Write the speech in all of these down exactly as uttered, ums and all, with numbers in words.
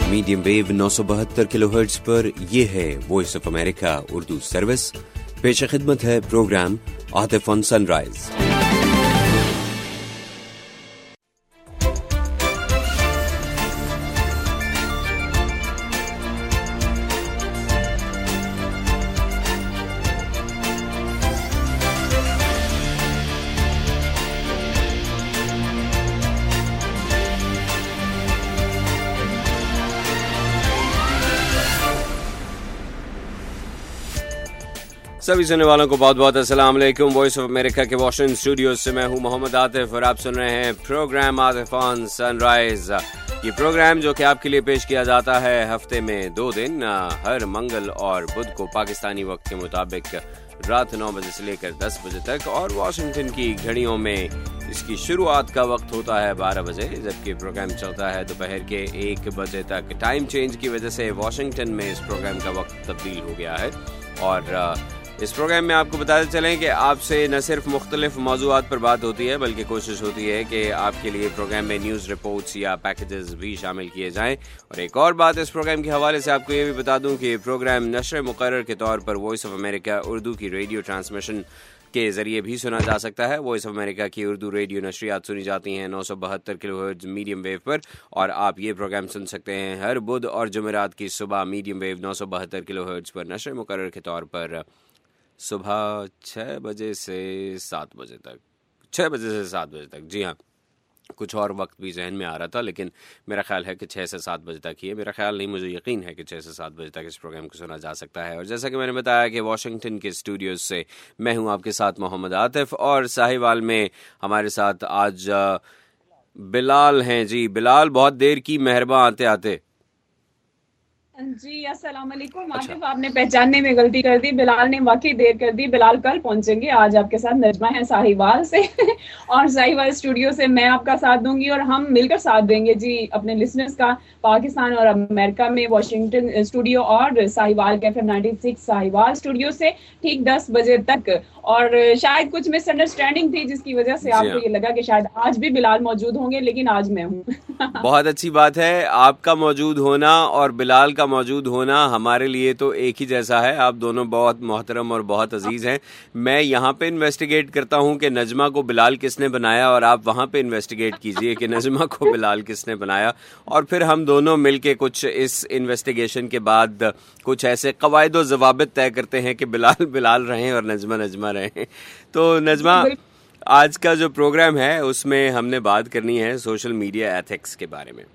Medium wave नौ सौ बहत्तर kilo hertz पर यह है voice of America Urdu service. पेश खिदमत है प्रोग्राम आतिफ ऑन सनराइज। सभी सुनने वालों को बहुत बहुत अस्सलाम वालेकुम। वॉइस ऑफ अमेरिका के वॉशिंगटन स्टूडियो से मैं हूं मोहम्मद आतिफ और आप सुन रहे हैं प्रोग्राम आतिफ ऑन सनराइज। ये प्रोग्राम जो कि आपके लिए पेश किया जाता है हफ्ते में दो दिन, हर मंगल और बुध को पाकिस्तानी वक्त के मुताबिक रात नौ बजे से लेकर दस बजे तक, और वॉशिंगटन की घड़ियों में इसकी शुरुआत का वक्त होता है बारह बजे, जबकि प्रोग्राम चलता है दोपहर के एक बजे तक। टाइम चेंज की वजह से वॉशिंगटन में इस प्रोग्राम का वक्त तब्दील हो गया है, और इस प्रोग्राम में आपको बताते चलें कि आपसे न सिर्फ मुख्तलिफ मौज़ूआत पर बात होती है, बल्कि कोशिश होती है कि आपके लिए प्रोग्राम में न्यूज़ रिपोर्ट्स या पैकेजेस भी शामिल किए जाएं। और एक और बात इस प्रोग्राम के हवाले से आपको ये भी बता दूं कि प्रोग्राम नशर मुकर्रर के तौर पर वॉइस ऑफ अमेरिका उर्दू की रेडियो ट्रांसमिशन के ज़रिए भी सुना जा सकता है। वॉइस ऑफ अमेरिका की उर्दू रेडियो नशरियात सुनी जाती हैं नौ सौ बहत्तर किलो हर्ट्ज मीडियम वेव पर, और आप ये प्रोग्राम सुन सकते हैं हर बुध और जुमेरात की सुबह मीडियम वेव नौ सौ बहत्तर किलो हर्ट्ज पर नशर मुकर्रर के तौर पर सुबह छः बजे से सात बजे तक छः बजे से सात बजे तक। जी हाँ, कुछ और वक्त भी जहन में आ रहा था, लेकिन मेरा ख्याल है कि छः से सात बजे तक ही है। मेरा ख्याल नहीं, मुझे यकीन है कि छः से सात बजे तक इस प्रोग्राम को सुना जा सकता है। और जैसा कि मैंने बताया कि वॉशिंगटन के स्टूडियोज से मैं हूँ आपके साथ मोहम्मद आतिफ, और साहिवाल में हमारे साथ आज बिलाल हैं। जी बिलाल, बहुत देर की मेहरबान आते आते। जी अस्सलाम वालेकुम। आतिफ, आपने पहचानने में गलती कर दी, बिलाल ने वाकई देर कर दी। बिलाल कल पहुंचेंगे, आज आपके साथ नजमा है साहिवाल से और साहिवाल स्टूडियो से मैं आपका साथ दूंगी, और हम मिलकर साथ देंगे जी अपने लिसनर्स का, पाकिस्तान और अमेरिका में वॉशिंगटन स्टूडियो और साहिवाल के F M ninety six Sahiwal studio से ठीक दस बजे तक। और शायद कुछ मिसअंडरस्टैंडिंग थी जिसकी वजह से आपको ये लगा कि शायद आज भी बिलाल मौजूद होंगे, लेकिन आज मैं हूँ। बहुत अच्छी बात है, आपका मौजूद होना और बिलाल का मौजूद होना हमारे लिए तो एक ही जैसा है। आप दोनों बहुत मोहतरम और बहुत अजीज हैं। मैं यहाँ पे इन्वेस्टिगेट करता हूँ कि नजमा को बिलाल किसने बनाया, और आप वहाँ पे इन्वेस्टिगेट कीजिए कि नजमा को बिलाल किसने बनाया, और फिर हम दोनों मिलके कुछ इस इन्वेस्टिगेशन के बाद कुछ ऐसे कवायद व ज़वाबित तय करते हैं कि बिलाल बिलाल रहें और नजमा नजमा रहें। तो नजमा, आज का जो प्रोग्राम है उसमें हमने बात करनी है सोशल मीडिया एथिक्स के बारे में,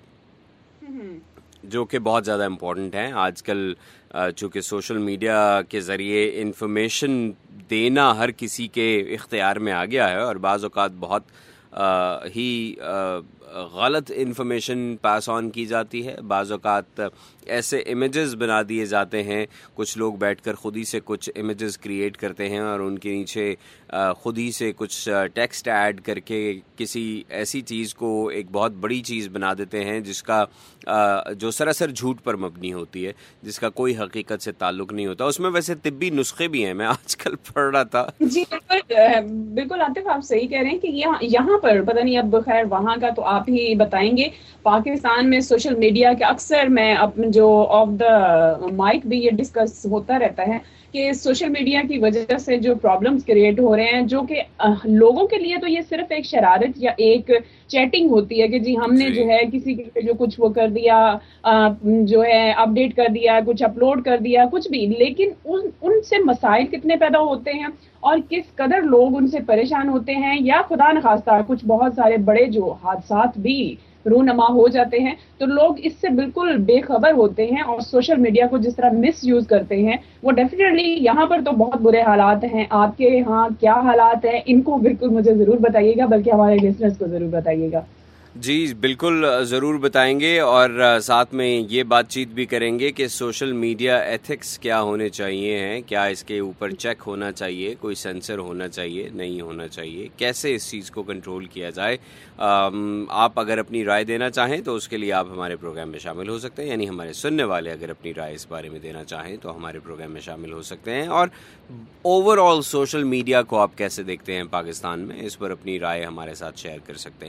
जो कि बहुत ज़्यादा इम्पोर्टेंट है आजकल। चूँकि सोशल मीडिया के ज़रिए इंफॉर्मेशन देना हर किसी के इख्तियार में आ गया है, और बाज़ औक़ात बहुत आ, ही गलत इंफॉर्मेशन पास ऑन की जाती है। बाज़ औक़ात ऐसे इमेजेस बना दिए जाते हैं, कुछ लोग बैठकर खुद ही से कुछ इमेजेस क्रिएट करते हैं और उनके नीचे खुद ही से कुछ टेक्स्ट ऐड करके किसी ऐसी चीज़ को एक बहुत बड़ी चीज़ बना देते हैं जिसका जो सरासर झूठ पर मबनी होती है, जिसका कोई हकीकत से ताल्लुक़ नहीं होता। उसमें वैसे तिब्बी नुस्खे भी हैं, मैं आजकल पढ़ रहा था। जी बिल्कुल बिल्कुल आतिफ, आप सही कह रहे हैं कि यहाँ यहाँ पर पता नहीं, अब खैर वहाँ का तो आप ही बताएंगे। पाकिस्तान में सोशल मीडिया के अक्सर मैं अपने जो ऑफ द माइक भी ये डिस्कस होता रहता है कि सोशल मीडिया की वजह से जो प्रॉब्लम्स क्रिएट हो रहे हैं, जो कि लोगों के लिए तो ये सिर्फ एक शरारत या एक चैटिंग होती है कि जी हमने जो है किसी के जो कुछ वो कर दिया, जो है अपडेट कर दिया, कुछ अपलोड कर दिया, कुछ भी, लेकिन उन उनसे मसाइल कितने पैदा होते हैं और किस कदर लोग उनसे परेशान होते हैं, या खुदा न खास्ता कुछ बहुत सारे बड़े जो हादसात भी रूनमा हो जाते हैं, तो लोग इससे बिल्कुल बेखबर होते हैं और सोशल मीडिया को जिस तरह मिस यूज करते हैं, वो डेफिनेटली यहाँ पर तो बहुत बुरे हालात हैं। आपके यहाँ क्या हालात हैं, इनको बिल्कुल मुझे जरूर बताइएगा, बल्कि हमारे लिसनर्स को जरूर बताइएगा। जी बिल्कुल ज़रूर बताएंगे, और साथ में ये बातचीत भी करेंगे कि सोशल मीडिया एथिक्स क्या होने चाहिए हैं, क्या इसके ऊपर चेक होना चाहिए, कोई सेंसर होना चाहिए, नहीं होना चाहिए, कैसे इस चीज़ को कंट्रोल किया जाए। आप अगर अपनी राय देना चाहें तो उसके लिए आप हमारे प्रोग्राम में शामिल हो सकते हैं, यानी हमारे सुनने वाले अगर अपनी राय इस बारे में देना चाहें तो हमारे प्रोग्राम में शामिल हो सकते हैं। और ओवरऑल सोशल मीडिया को आप कैसे देखते हैं पाकिस्तान में, इस पर अपनी राय हमारे साथ शेयर कर सकते हैं।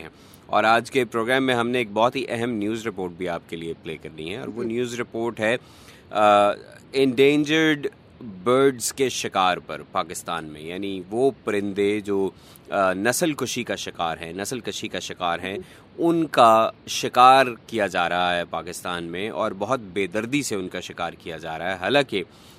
اور آج کے پروگرام میں ہم نے ایک بہت ہی اہم نیوز رپورٹ بھی آپ کے لیے پلے کرنی ہے, اور وہ نیوز رپورٹ ہے انڈینجرڈ برڈز کے شکار پر پاکستان میں. یعنی وہ پرندے جو نسل کشی کا شکار ہیں نسل کشی کا شکار ہیں ان کا شکار کیا جا رہا ہے پاکستان میں, اور بہت بے دردی سے ان کا شکار کیا جا رہا ہے. حالانکہ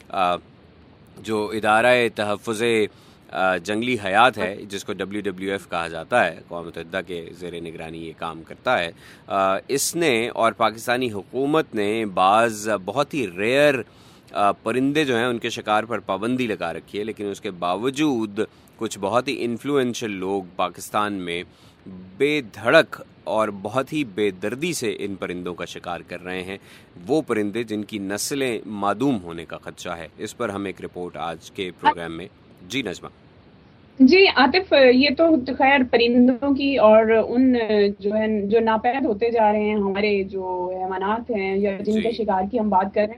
جو ادارہ تحفظ جنگلی حیات ہے, جس کو ڈبلیو ڈبلیو ایف کہا جاتا ہے, اقوام متحدہ کے زیر نگرانی یہ کام کرتا ہے, اس نے اور پاکستانی حکومت نے بعض بہت ہی ریئر پرندے جو ہیں ان کے شکار پر پابندی لگا رکھی ہے. لیکن اس کے باوجود کچھ بہت ہی انفلوئنشل لوگ پاکستان میں بے دھڑک اور بہت ہی بے دردی سے ان پرندوں کا شکار کر رہے ہیں, وہ پرندے جن کی نسلیں معدوم ہونے کا خدشہ ہے. اس پر ہم ایک رپورٹ آج کے پروگرام میں. جی نجمہ. جی عاطف, یہ تو خیر پرندوں کی اور ان جو ہے جو ناپید ہوتے جا رہے ہیں ہمارے جو حیوانات ہیں یا جن کے شکار کی ہم بات کر رہے ہیں,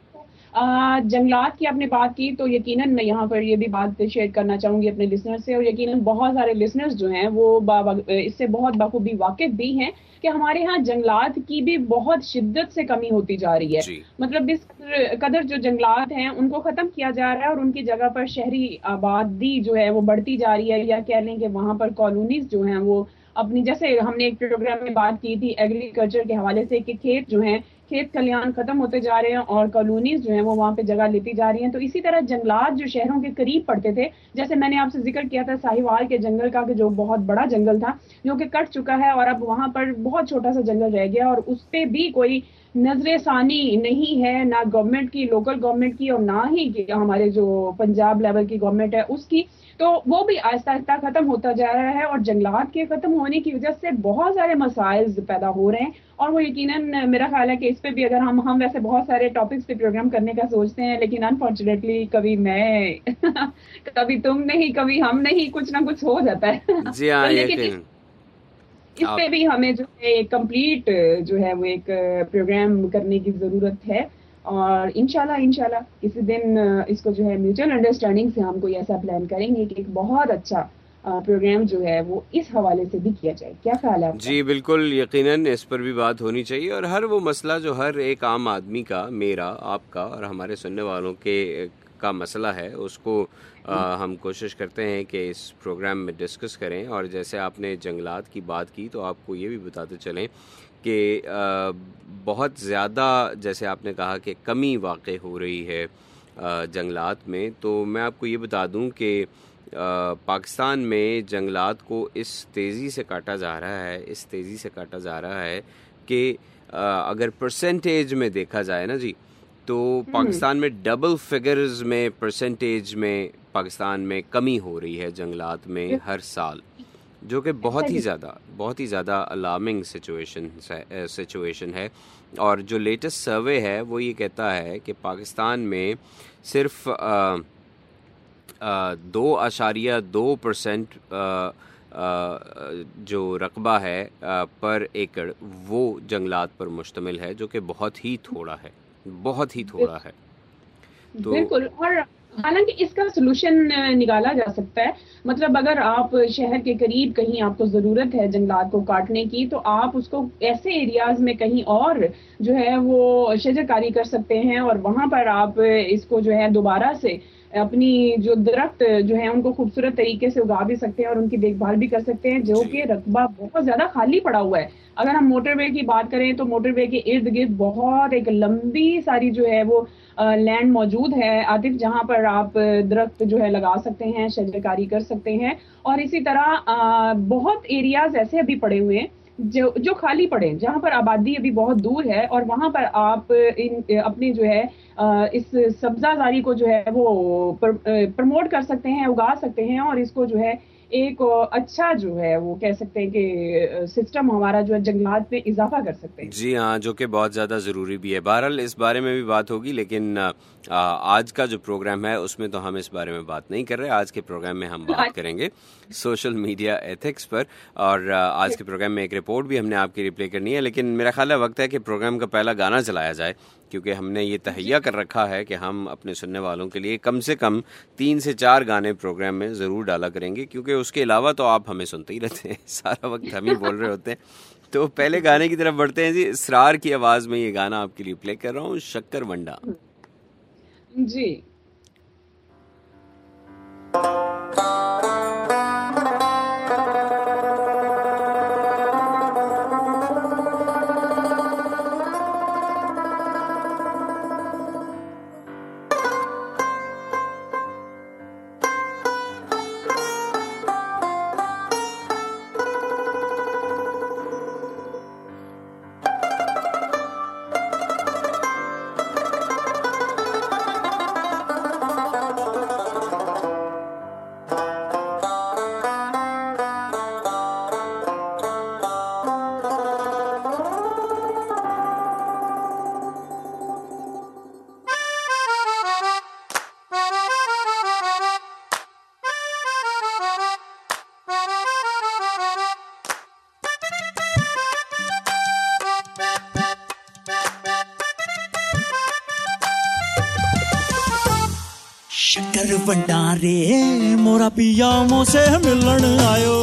جنگلات کی آپ نے بات کی تو یقیناً میں یہاں پر یہ بھی بات شیئر کرنا چاہوں گی اپنے لسنر سے, اور یقیناً بہت سارے لسنرز جو ہیں وہ اس سے بہت بخوبی واقف بھی ہیں کہ ہمارے ہاں جنگلات کی بھی بہت شدت سے کمی ہوتی جا رہی ہے. جی. مطلب اس قدر جو جنگلات ہیں ان کو ختم کیا جا رہا ہے, اور ان کی جگہ پر شہری آبادی جو ہے وہ بڑھتی جا رہی ہے, یا کہہ لیں کہ وہاں پر کالونیز جو ہیں وہ اپنی, جیسے ہم نے ایک پروگرام میں بات کی تھی ایگریکلچر کے حوالے سے کہ کھیت جو ہیں کھیت کھلیان ختم ہوتے جا رہے ہیں اور کالونیز جو ہیں وہ وہاں پہ جگہ لیتی جا رہی ہیں. تو اسی طرح جنگلات جو شہروں کے قریب پڑتے تھے, جیسے میں نے آپ سے ذکر کیا تھا ساہیوال کے جنگل کا, کہ جو بہت بڑا جنگل تھا جو کہ کٹ چکا ہے, اور اب وہاں پر بہت چھوٹا سا جنگل رہ گیا, اور اس پہ بھی کوئی نظر ثانی نہیں ہے, نہ گورنمنٹ کی, لوکل گورنمنٹ کی, اور نہ ہی ہمارے جو پنجاب لیول کی گورنمنٹ ہے اس کی. تو وہ بھی آہستہ آہستہ ختم ہوتا جا رہا ہے, اور جنگلات کے ختم ہونے کی وجہ سے بہت سارے مسائل پیدا ہو رہے ہیں. اور وہ یقیناً میرا خیال ہے کہ اس پہ بھی اگر ہم ہم ویسے بہت سارے ٹاپکس پہ پروگرام کرنے کا سوچتے ہیں, لیکن انفارچونیٹلی کبھی میں کبھی تم نہیں کبھی ہم نہیں, کچھ نہ کچھ ہو جاتا ہے. جی ہاں, لیکن اس پہ بھی ہمیں جو ہے کمپلیٹ جو ہے وہ ایک پروگرام کرنے کی ضرورت ہے, اور انشاءاللہ انشاءاللہ کسی دن اس کو جو ہے میوچل انڈرسٹینڈنگ سے ہم کوئی ایسا پلان کریں گے کہ ایک بہت اچھا پروگرام جو ہے وہ اس حوالے سے بھی کیا جائے. کیا خیال ہے آپ کا؟ جی بالکل, یقیناً اس پر بھی بات ہونی چاہیے, اور ہر وہ مسئلہ جو ہر ایک عام آدمی کا, میرا, آپ کا اور ہمارے سننے والوں کے کا مسئلہ ہے, اس کو آ, ہم کوشش کرتے ہیں کہ اس پروگرام میں ڈسکس کریں. اور جیسے آپ نے جنگلات کی بات کی تو آپ کو یہ بھی بتاتے چلیں کہ آ, بہت زیادہ, جیسے آپ نے کہا کہ کمی واقع ہو رہی ہے آ, جنگلات میں, تو میں آپ کو یہ بتا دوں کہ آ, پاکستان میں جنگلات کو اس تیزی سے کاٹا جا رہا ہے اس تیزی سے کاٹا جا رہا ہے کہ آ, اگر پرسنٹیج میں دیکھا جائے نا جی, تو پاکستان میں ڈبل فگرز میں پرسنٹیج میں پاکستان میں کمی ہو رہی ہے جنگلات میں ہر سال, جو کہ بہت ہی زیادہ بہت ہی زیادہ الارمنگ سچویشن سچویشن ہے. اور جو لیٹسٹ سروے ہے وہ یہ کہتا ہے کہ پاکستان میں صرف آ, آ, دو اشاریہ دو پرسینٹ جو رقبہ ہے آ, پر ایکڑ وہ جنگلات پر مشتمل ہے, جو کہ بہت ہی تھوڑا ہے بہت ہی تھوڑا ہے. تو بالکل, اور حالانکہ اس کا سلوشن نکالا جا سکتا ہے. مطلب اگر آپ شہر کے قریب کہیں آپ کو ضرورت ہے جنگلات کو کاٹنے کی, تو آپ اس کو ایسے ایریاز میں کہیں اور جو ہے وہ شجر کاری کر سکتے ہیں, اور وہاں پر آپ اس کو جو ہے دوبارہ سے اپنی جو درخت جو ہیں ان کو خوبصورت طریقے سے اگا بھی سکتے ہیں اور ان کی دیکھ بھال بھی کر سکتے ہیں, جو کہ رقبہ بہت زیادہ خالی پڑا ہوا ہے. اگر ہم موٹر وے کی بات کریں تو موٹر وے کے ارد گرد بہت ایک لمبی ساری جو ہے وہ لینڈ موجود ہے عاطف, جہاں پر آپ درخت جو ہے لگا سکتے ہیں, شجر کاری کر سکتے ہیں. اور اسی طرح بہت ایریاز ایسے ابھی پڑے ہوئے ہیں جو جو خالی پڑے, جہاں پر آبادی ابھی بہت دور ہے, اور وہاں پر آپ ان اپنے جو ہے اس سبزہ زاری کو جو ہے وہ پروموٹ کر سکتے ہیں, اگا سکتے ہیں, اور اس کو جو ہے ایک اچھا جو ہے وہ کہہ سکتے ہیں کہ سسٹم ہمارا جو ہے جنگلات میں اضافہ کر سکتے ہیں. جی ہاں, جو کہ بہت زیادہ ضروری بھی ہے. بہرحال اس بارے میں بھی بات ہوگی, لیکن آج کا جو پروگرام ہے اس میں تو ہم اس بارے میں بات نہیں کر رہے. آج کے پروگرام میں ہم بات کریں گے سوشل میڈیا ایتھکس پر, اور آج کے پروگرام میں ایک رپورٹ بھی ہم نے آپ کے لیے پلے کرنی ہے. لیکن میرا خیال ہے وقت ہے کہ پروگرام کا پہلا گانا چلایا جائے, کیونکہ ہم نے یہ تہیہ کر رکھا ہے کہ ہم اپنے سننے والوں کے لیے کم سے کم تین سے چار گانے پروگرام میں ضرور ڈالا کریں گے, کیونکہ اس کے علاوہ تو آپ ہمیں سنتے ہی رہتے ہیں, سارا وقت ہم ہی بول رہے ہوتے ہیں. تو پہلے گانے کی طرف بڑھتے ہیں جی. اسرار کی آواز میں یہ گانا آپ کے لیے پلے کر رہا ہوں, شکر ونڈا. جی शक्कर भंडारे मोरा पिया मोसे मिलन आयो.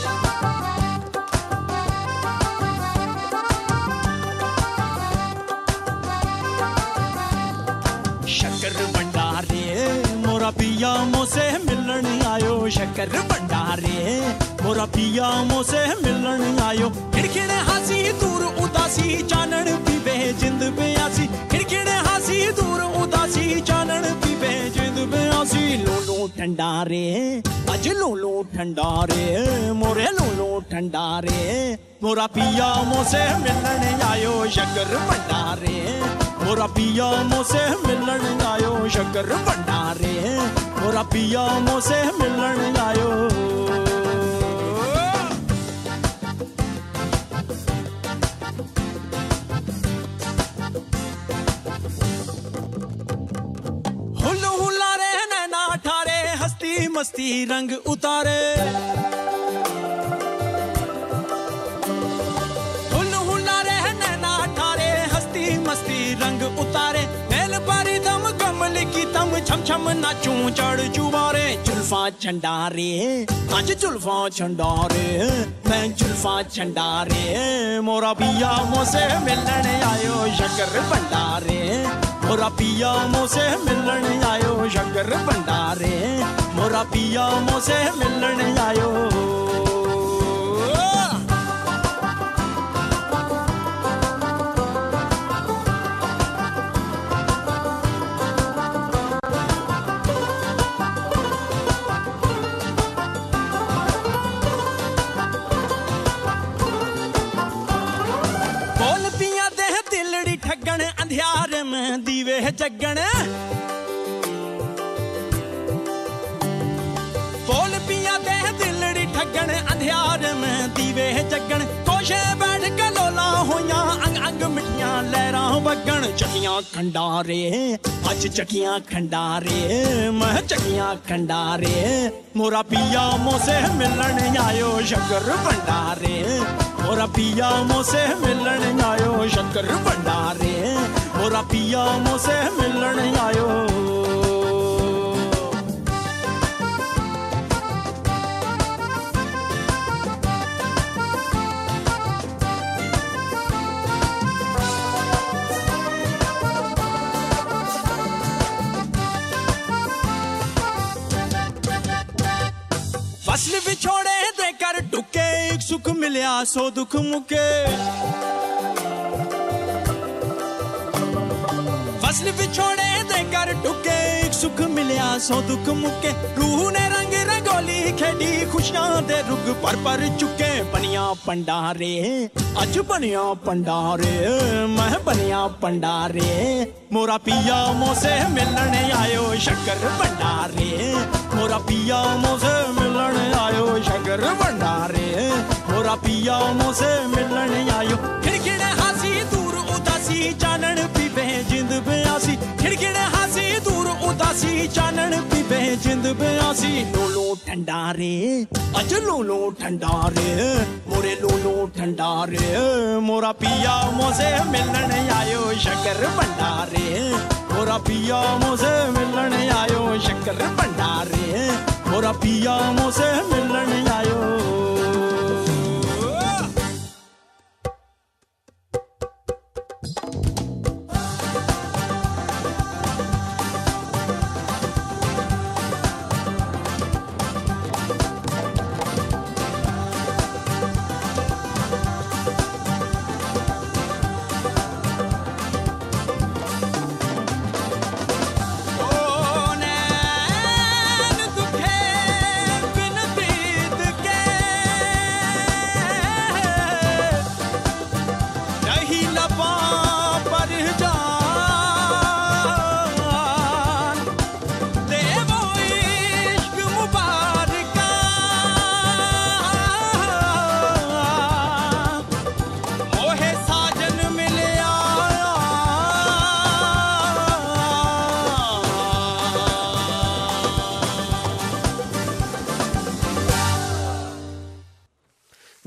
शक्कर भंडारे मोरा पिया मोसे मिलन आयो. शक्कर भंडारे मोरा पिया मोसे मिलन आयो. खिड़खिड़े हासी दूर उदासी चानन पीवे जिंद प्यासी. खिड़खिड़े हासी दूर उदासी चानन पीवे जिंद प्यासी. लोलो ठंडारे अज लोलो ठंडारे मोरे लोलो ठंडारे मोरा पिया मोसे मिलन आयो. शक्कर भंडारे मोरा पिया मोसे मिलन आयो. शक्कर भंडारे मोरा पिया मोसे मिलन आयो. हुल्लू हुल्लारे नैना ठारे हस्ती मस्ती रंग उतारे. हुल्लू हुल्लारे नैना ठारे हस्ती मस्ती रंग उतारे. मेल पारी दम कमल की तम छम छम नाचूं चढ़ चुबारे. जुल्फा छंडारे आज जुल्फा छंडारे मैं जुल्फा छंडारे मोरा पिया मोसे मिलन आयो. शक्कर भंडारे मोरा पिया मोसे मिलन आयो. शक्कर भंडारे मोरा पिया मोसे मिलन आयो. बोलतियां दे दिलड़ी ठगण अंधियार में दीवे जगण. बोल पिया दे दिलड़ी ठगण अंधियार में दीवे जगण. कोशे बैठ के लोला होया अंग अंग मिठियां लहरां बगण. चकियां खंडारे अज चकियां खंडारे मैं चकियां खंडारे मोरा पिया मोसे मिलन आयो. शक्कर भंडारे मोरा पिया मोसे मिलन आयो. शक्कर भंडारे मोरा पिया मोसे मिलन आयो. फसल विछोड़े दे कर टुके एक सुख मिलया सो दुख मुके. फसल विछोड़े दे कर टुके एक सुख मिलया सो दुख मुके. रूह ने रंग रंगोली खेडी खुशियां दे रुग पर पर चुके. बनिया पंडारे अज बनिया पंडारे मैं बनिया पंडारे मोरा पिया मोसे मिलन आयो. शक्कर भंडारे मोरा पिया मोसे मिलन आयो. शक्कर भंडारे मोरा पिया मोसे मिलन आयो. खिड़खिड़े हासी दूर उदासी चानन पीवे जिंद प्यासी. खिड़खिड़े हासी दूर उदासी चानन पीवे जिंद प्यासी. लोलो ठंडारे अज लोलो ठंडारे मोरे लोलो ठंडारे मोरा पिया मोसे मिलन आयो. शक्कर भंडारे मोरा पिया मोसे मिलन आयो. शक्कर भंडारे मोरा पिया मोसे मिलन आयो.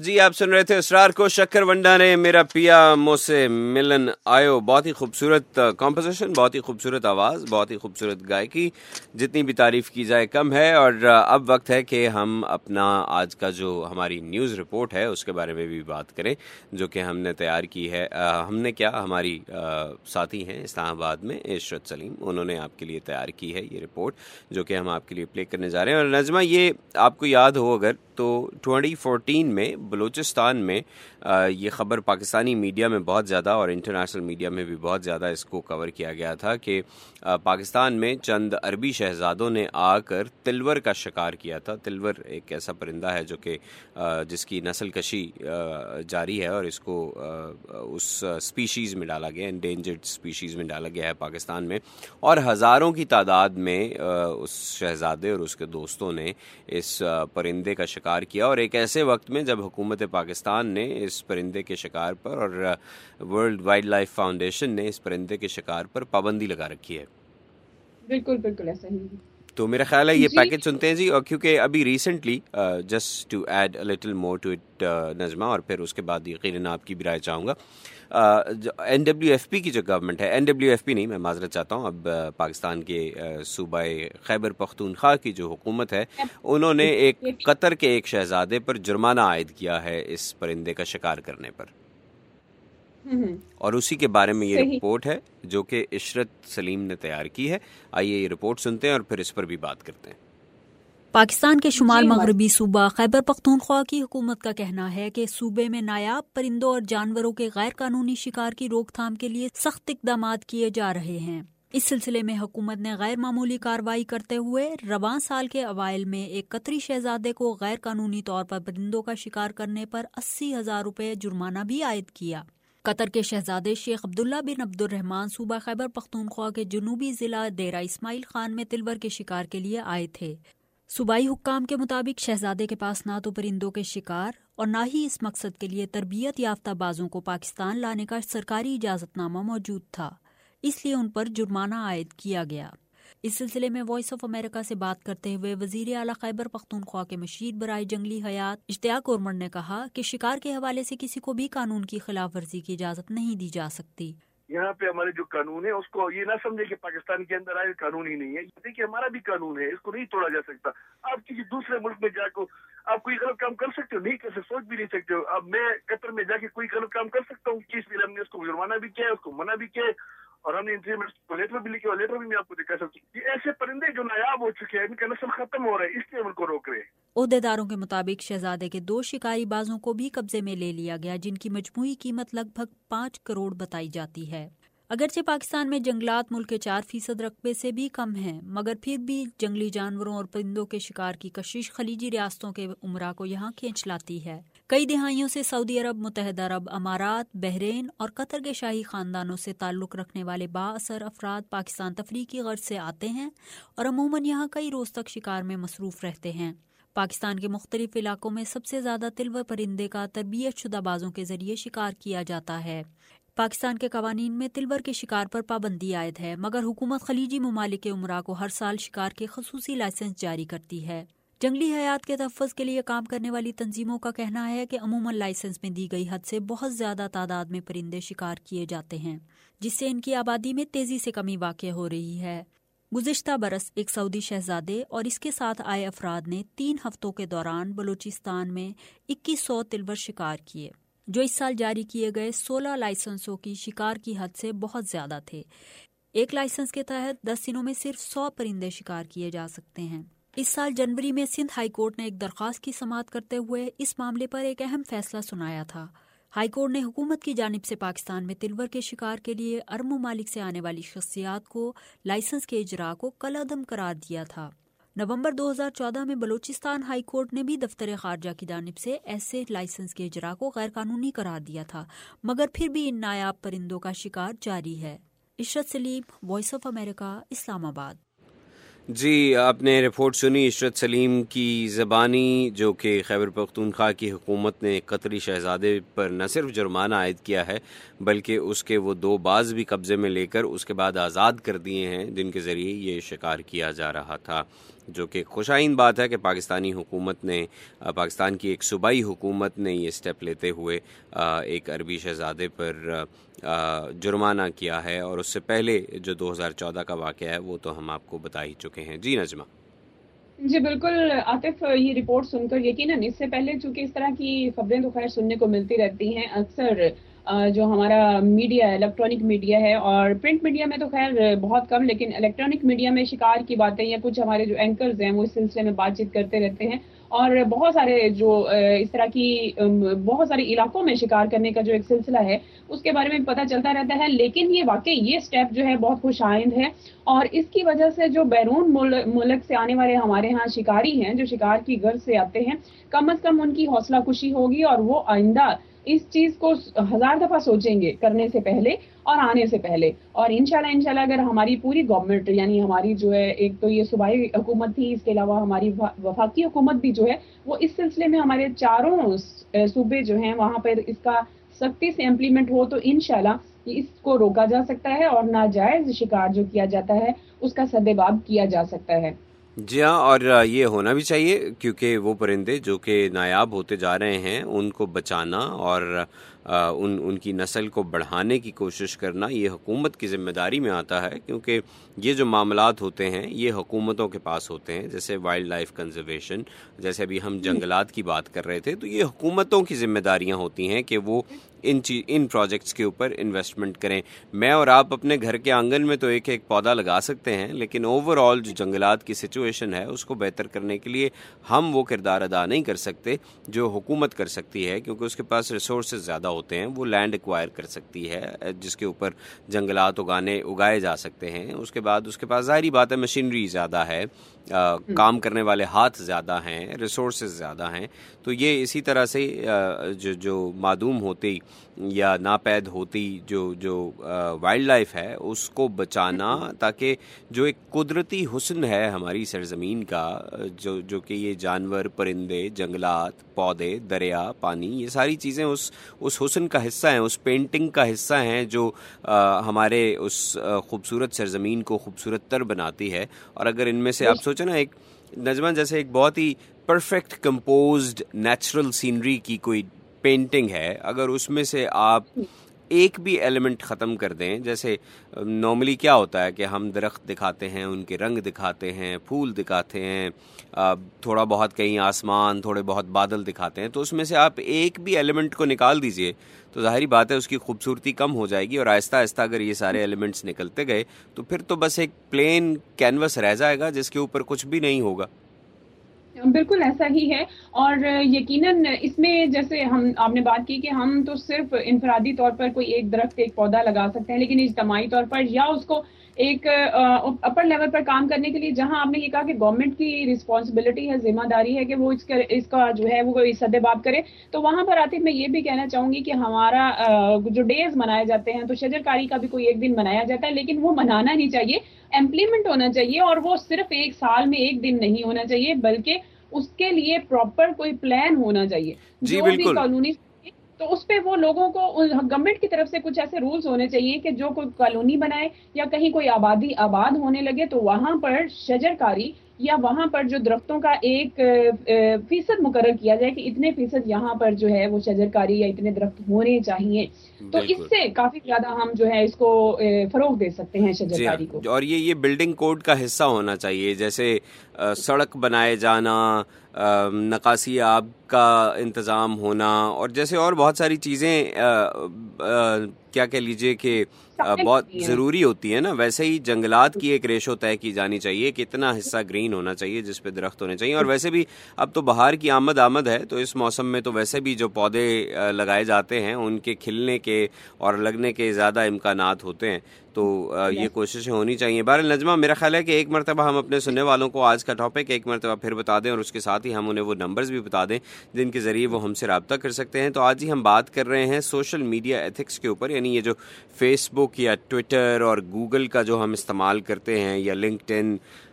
جی آپ سن رہے تھے اسرار کو شکر ونڈا نے میرا پیا موسے ملن آیو. بہت ہی خوبصورت کمپوزیشن, بہت ہی خوبصورت آواز, بہت ہی خوبصورت گائیکی, جتنی بھی تعریف کی جائے کم ہے. اور اب وقت ہے کہ ہم اپنا آج کا جو ہماری نیوز رپورٹ ہے اس کے بارے میں بھی بات کریں, جو کہ ہم نے تیار کی ہے. ہم نے کیا, ہماری ساتھی ہیں اسلام آباد میں عشرت سلیم, انہوں نے آپ کے لیے تیار کی ہے یہ رپورٹ, جو کہ ہم آپ کے لیے پلے کرنے جا رہے ہیں. اور نظمہ, یہ آپ کو یاد ہو اگر تو ٹوئنٹی فورٹین میں بلوچستان میں یہ خبر پاکستانی میڈیا میں بہت زیادہ اور انٹرنیشنل میڈیا میں بھی بہت زیادہ اس کو کور کیا گیا تھا کہ پاکستان میں چند عربی شہزادوں نے آ کر تلور کا شکار کیا تھا. تلور ایک ایسا پرندہ ہے جو کہ جس کی نسل کشی جاری ہے اور اس کو اس سپیشیز میں ڈالا گیا, انڈینجرڈ سپیشیز میں ڈالا گیا ہے پاکستان میں. اور ہزاروں کی تعداد میں اس شہزادے اور اس کے دوستوں نے اس پرندے کا شکار کیا, اور ایک ایسے وقت میں جب حکومت پاکستان نے اس پرندے کے شکار پر اور ورلڈ وائلڈ لائف فاؤنڈیشن نے اس پرندے کے شکار پر پابندی لگا رکھی ہے. بالکل بالکل ایسا ہی. تو میرا خیال ہے یہ پیکج سنتے ہیں جی, اور کیونکہ ابھی recently just to add little more to it Nazma, اور پھر اس کے بعد یقیناً آپ کی بھی رائے چاہوں گا. این ڈبلیو ایف پی کی جو گورنمنٹ ہے, این ڈبلیو ایف پی نہیں, میں معذرت چاہتا ہوں, اب پاکستان کے صوبہ خیبر پختونخوا کی جو حکومت ہے, انہوں نے ایک قطر کے ایک شہزادے پر جرمانہ عائد کیا ہے اس پرندے کا شکار کرنے پر, اور اسی کے بارے میں یہ رپورٹ ہے جو کہ عشرت سلیم نے تیار کی ہے. آئیے یہ رپورٹ سنتے ہیں اور پھر اس پر بھی بات کرتے ہیں. پاکستان کے شمال مغربی صوبہ خیبر پختونخوا کی حکومت کا کہنا ہے کہ صوبے میں نایاب پرندوں اور جانوروں کے غیر قانونی شکار کی روک تھام کے لیے سخت اقدامات کیے جا رہے ہیں. اس سلسلے میں حکومت نے غیر معمولی کارروائی کرتے ہوئے رواں سال کے اوائل میں ایک قطری شہزادے کو غیر قانونی طور پر پرندوں کا شکار کرنے پر اسی ہزار روپے جرمانہ بھی عائد کیا. قطر کے شہزادے شیخ عبداللہ بن عبد الرحمان صوبہ خیبر پختونخوا کے جنوبی ضلع ڈیرہ اسماعیل خان میں تلور کے شکار کے لیے آئے تھے. صوبائی حکام کے مطابق شہزادے کے پاس نہ تو پرندوں کے شکار اور نہ ہی اس مقصد کے لیے تربیت یافتہ بازوں کو پاکستان لانے کا سرکاری اجازت نامہ موجود تھا, اس لیے ان پر جرمانہ عائد کیا گیا. اس سلسلے میں وائس آف امریکہ سے بات کرتے ہوئے وزیر اعلیٰ خیبر پختونخوا کے مشیر برائے جنگلی حیات اشتیاق اورمر نے کہا کہ شکار کے حوالے سے کسی کو بھی قانون کی خلاف ورزی کی اجازت نہیں دی جا سکتی. یہاں پہ ہمارے جو قانون ہے اس کو یہ نہ سمجھے کہ پاکستان کے اندر آئے قانون ہی نہیں ہے. دیکھیے ہمارا بھی قانون ہے, اس کو نہیں توڑا جا سکتا. آپ کسی دوسرے ملک میں جا کو آپ کوئی غلط کام کر سکتے ہو, نہیں کر سکتے, سوچ بھی نہیں سکتے ہو. اب میں قطر میں جا کے کوئی غلط کام کر سکتا ہوں, چیز بھی ہم نے اس کو جرمانہ بھی کیا ہے, اس کو منع بھی کیا ہے, اور ہم نے انٹرمیڈ لیٹر بھی لکھے, اور لیٹر بھی میں آپ کو دکھا سکتا ہوں. یہ ایسے پرندے جو نایاب ہو چکے ہیں, ان کا نسل ختم ہو رہا ہے, اس لیے ہم ان کو روک رہے ہیں. عہدیداروں کے مطابق شہزادے کے دو شکاری بازوں کو بھی قبضے میں لے لیا گیا, جن کی مجموعی قیمت لگ بھگ پانچ کروڑ بتائی جاتی ہے. اگرچہ پاکستان میں جنگلات ملک کے چار فیصد رقبے سے بھی کم ہیں, مگر پھر بھی جنگلی جانوروں اور پرندوں کے شکار کی کشش خلیجی ریاستوں کے عمرہ کو یہاں کھینچ لاتی ہے. کئی دہائیوں سے سعودی عرب, متحدہ عرب امارات, بحرین اور قطر کے شاہی خاندانوں سے تعلق رکھنے والے با اثر افراد پاکستان تفریح کی غرض سے آتے ہیں اور عموماً یہاں کئی روز تک شکار میں مصروف رہتے ہیں. پاکستان کے مختلف علاقوں میں سب سے زیادہ تلور پرندے کا تربیت شدہ بازوں کے ذریعے شکار کیا جاتا ہے. پاکستان کے قوانین میں تلور کے شکار پر پابندی عائد ہے, مگر حکومت خلیجی ممالک کے عمرا کو ہر سال شکار کے خصوصی لائسنس جاری کرتی ہے. جنگلی حیات کے تحفظ کے لیے کام کرنے والی تنظیموں کا کہنا ہے کہ عموماً لائسنس میں دی گئی حد سے بہت زیادہ تعداد میں پرندے شکار کیے جاتے ہیں, جس سے ان کی آبادی میں تیزی سے کمی واقع ہو رہی ہے. گزشتہ برس ایک سعودی شہزادے اور اس کے ساتھ آئے افراد نے تین ہفتوں کے دوران بلوچستان میں اکیس سو تلور شکار کیے, جو اس سال جاری کیے گئے سولہ لائسنسوں کی شکار کی حد سے بہت زیادہ تھے. ایک لائسنس کے تحت دس دنوں میں صرف سو پرندے شکار کیے جا سکتے ہیں. اس سال جنوری میں سندھ ہائی کورٹ نے ایک درخواست کی سماعت کرتے ہوئے اس معاملے پر ایک اہم فیصلہ سنایا تھا. ہائی کورٹ نے حکومت کی جانب سے پاکستان میں تلور کے شکار کے لیے عرب ممالک سے آنے والی شخصیات کو لائسنس کے اجراء کو کالعدم قرار دیا تھا. نومبر دو ہزار چودہ میں بلوچستان ہائی کورٹ نے بھی دفتر خارجہ کی جانب سے ایسے لائسنس کے اجراء کو غیر قانونی قرار دیا تھا, مگر پھر بھی ان نایاب پرندوں کا شکار جاری ہے. عشرت سلیم, وائس آف امریکہ, اسلام آباد. جی آپ نے رپورٹ سنی عشرت سلیم کی زبانی, جو کہ خیبر پختونخوا کی حکومت نے قطری شہزادے پر نہ صرف جرمانہ عائد کیا ہے بلکہ اس کے وہ دو باز بھی قبضے میں لے کر اس کے بعد آزاد کر دیے ہیں, جن کے ذریعے یہ شکار کیا جا رہا تھا. جو کہ خوش آئند بات ہے کہ پاکستانی حکومت نے پاکستان کی ایک صوبائی حکومت نے یہ اسٹیپ لیتے ہوئے ایک عربی شہزادے پر جرمانہ کیا ہے، اور اس سے پہلے جو دو ہزار چودہ کا واقعہ ہے وہ تو ہم آپ کو بتا ہی چکے ہیں۔ جی نجمہ۔ جی بالکل عاطف، یہ رپورٹ سن کر یقیناً اس سے پہلے چونکہ اس طرح کی خبریں تو خیر سننے کو ملتی رہتی ہیں، اکثر جو ہمارا میڈیا ہے، الیکٹرانک میڈیا ہے، اور پرنٹ میڈیا میں تو خیر بہت کم، لیکن الیکٹرانک میڈیا میں شکار کی باتیں یا کچھ ہمارے جو اینکرز ہیں وہ اس سلسلے میں بات چیت کرتے رہتے ہیں، اور بہت سارے جو اس طرح کی بہت سارے علاقوں میں شکار کرنے کا جو ایک سلسلہ ہے اس کے بارے میں پتہ چلتا رہتا ہے۔ لیکن یہ واقعی یہ سٹیپ جو ہے بہت خوش آئند ہے، اور اس کی وجہ سے جو بیرون ملک سے آنے والے ہمارے ہاں شکاری ہیں، جو شکار کی غرض سے آتے ہیں، کم از کم ان کی حوصلہ کشی ہوگی، اور وہ آئندہ اس چیز کو ہزار دفعہ سوچیں گے کرنے سے پہلے اور آنے سے پہلے۔ اور انشاءاللہ انشاءاللہ اگر ہماری پوری گورنمنٹ، یعنی ہماری جو ہے ایک تو یہ صوبائی حکومت تھی، اس کے علاوہ ہماری وفاقی حکومت بھی جو ہے وہ اس سلسلے میں ہمارے چاروں صوبے جو ہیں وہاں پر اس کا سختی سے امپلیمنٹ ہو تو انشاءاللہ اس کو روکا جا سکتا ہے، اور ناجائز شکار جو کیا جاتا ہے اس کا سدباب کیا جا سکتا ہے۔ جی ہاں، اور یہ ہونا بھی چاہیے، کیونکہ وہ پرندے جو کہ نایاب ہوتے جا رہے ہیں ان کو بچانا اور ان ان کی نسل کو بڑھانے کی کوشش کرنا یہ حکومت کی ذمہ داری میں آتا ہے، کیونکہ یہ جو معاملات ہوتے ہیں یہ حکومتوں کے پاس ہوتے ہیں، جیسے وائلڈ لائف کنزرویشن، جیسے ابھی ہم جنگلات کی بات کر رہے تھے، تو یہ حکومتوں کی ذمہ داریاں ہوتی ہیں کہ وہ ان چیز ان پروجیکٹس کے اوپر انویسٹمنٹ کریں۔ میں اور آپ اپنے گھر کے آنگن میں تو ایک ایک پودا لگا سکتے ہیں، لیکن اوور آل جو جنگلات کی سچویشن ہے اس کو بہتر کرنے کے لیے ہم وہ کردار ادا نہیں کر سکتے جو حکومت کر سکتی ہے، کیونکہ اس کے پاس ریسورسز زیادہ ہوتے ہیں، وہ لینڈ ایکوائر کر سکتی ہے جس کے اوپر جنگلات اگانے اگائے جا سکتے ہیں۔ اس کے بعد اس کے پاس ظاہری بات ہے مشینری زیادہ ہے، آ, کام کرنے والے ہاتھ زیادہ ہیں، ریسورسز زیادہ ہیں، تو یہ اسی طرح سے آ, جو جو معدوم ہوتی یا ناپید ہوتی جو جو وائلڈ لائف ہے اس کو بچانا، تاکہ جو ایک قدرتی حسن ہے ہماری سرزمین کا، جو جو کہ یہ جانور، پرندے، جنگلات، پودے، دریا، پانی، یہ ساری چیزیں اس اس حسن کا حصہ ہیں، اس پینٹنگ کا حصہ ہیں جو آ, ہمارے اس آ, خوبصورت سرزمین کو خوبصورت تر بناتی ہے۔ اور اگر ان میں سے آپ سوچیں نا، ایک نجمہ جیسے ایک بہت ہی پرفیکٹ کمپوزڈ نیچرل سینری کی کوئی پینٹنگ ہے، اگر اس میں سے آپ ایک بھی ایلیمنٹ ختم کر دیں، جیسے نارملی کیا ہوتا ہے کہ ہم درخت دکھاتے ہیں، ان کے رنگ دکھاتے ہیں، پھول دکھاتے ہیں، تھوڑا بہت کہیں آسمان، تھوڑے بہت بادل دکھاتے ہیں، تو اس میں سے آپ ایک بھی ایلیمنٹ کو نکال دیجئے تو ظاہری بات ہے اس کی خوبصورتی کم ہو جائے گی، اور آہستہ آہستہ اگر یہ سارے ایلیمنٹس نکلتے گئے تو پھر تو بس ایک پلین کینوس رہ جائے گا جس کے اوپر کچھ بھی نہیں ہوگا۔ بالکل ایسا ہی ہے، اور یقیناً اس میں جیسے ہم آپ نے بات کی کہ ہم تو صرف انفرادی طور پر کوئی ایک درخت، ایک پودا لگا سکتے ہیں، لیکن اجتماعی طور پر یا اس کو ایک اپر لیول پر کام کرنے کے لیے، جہاں آپ نے یہ کہا کہ گورنمنٹ کی رسپانسبلٹی ہے، ذمہ داری ہے کہ وہ اس کا اس کا جو ہے وہ سدباب کرے، تو وہاں پر آتی میں یہ بھی کہنا چاہوں گی کہ ہمارا جو ڈیز منائے جاتے ہیں تو شجر کاری کا بھی کوئی ایک دن منایا جاتا ہے، لیکن وہ منانا نہیں چاہیے، امپلیمنٹ ہونا چاہیے، اور وہ صرف ایک سال میں ایک دن نہیں ہونا چاہیے، بلکہ اس کے لیے پراپر کوئی پلان ہونا چاہیے، جی جو بھی قانونی، تو اس پہ وہ لوگوں کو گورنمنٹ کی طرف سے کچھ ایسے رولز ہونے چاہیے کہ جو کوئی کالونی بنائے یا کہیں کوئی آبادی آباد ہونے لگے تو وہاں پر شجر کاری یا وہاں پر جو درختوں کا ایک فیصد مقرر کیا جائے کہ اتنے فیصد یہاں پر جو ہے وہ شجر کاری یا اتنے درخت ہونے چاہیے، تو اس سے کافی زیادہ ہم جو ہے اس کو فروغ دے سکتے ہیں شجر کاری کو۔ اور یہ یہ بلڈنگ کوڈ کا حصہ ہونا چاہیے، جیسے سڑک بنائے جانا، نکاسی آب کا انتظام ہونا، اور جیسے اور بہت ساری چیزیں کیا کہہ لیجئے کہ بہت ضروری ہوتی ہے نا، ویسے ہی جنگلات کی ایک ریشو طے کی جانی چاہیے کہ اتنا حصہ گرین ہونا چاہیے جس پہ درخت ہونے چاہیے۔ اور ویسے بھی اب تو بہار کی آمد آمد ہے، تو اس موسم میں تو ویسے بھی جو پودے لگائے جاتے ہیں ان کے کھلنے کے اور لگنے کے زیادہ امکانات ہوتے ہیں، تو یہ کوششیں ہونی چاہیے۔ بہرحال نجمہ، میرا خیال ہے کہ ایک مرتبہ ہم اپنے سننے والوں کو آج کا ٹاپک ایک مرتبہ پھر بتا دیں، اور اس کے ساتھ ہی ہم انہیں وہ نمبرز بھی بتا دیں جن کے ذریعے وہ ہم سے رابطہ کر سکتے ہیں۔ تو آج ہی ہم بات کر رہے ہیں سوشل میڈیا ایتھکس کے اوپر، یعنی یہ جو فیس بک یا ٹویٹر اور گوگل کا جو ہم استعمال کرتے ہیں، یا لنکڈ ان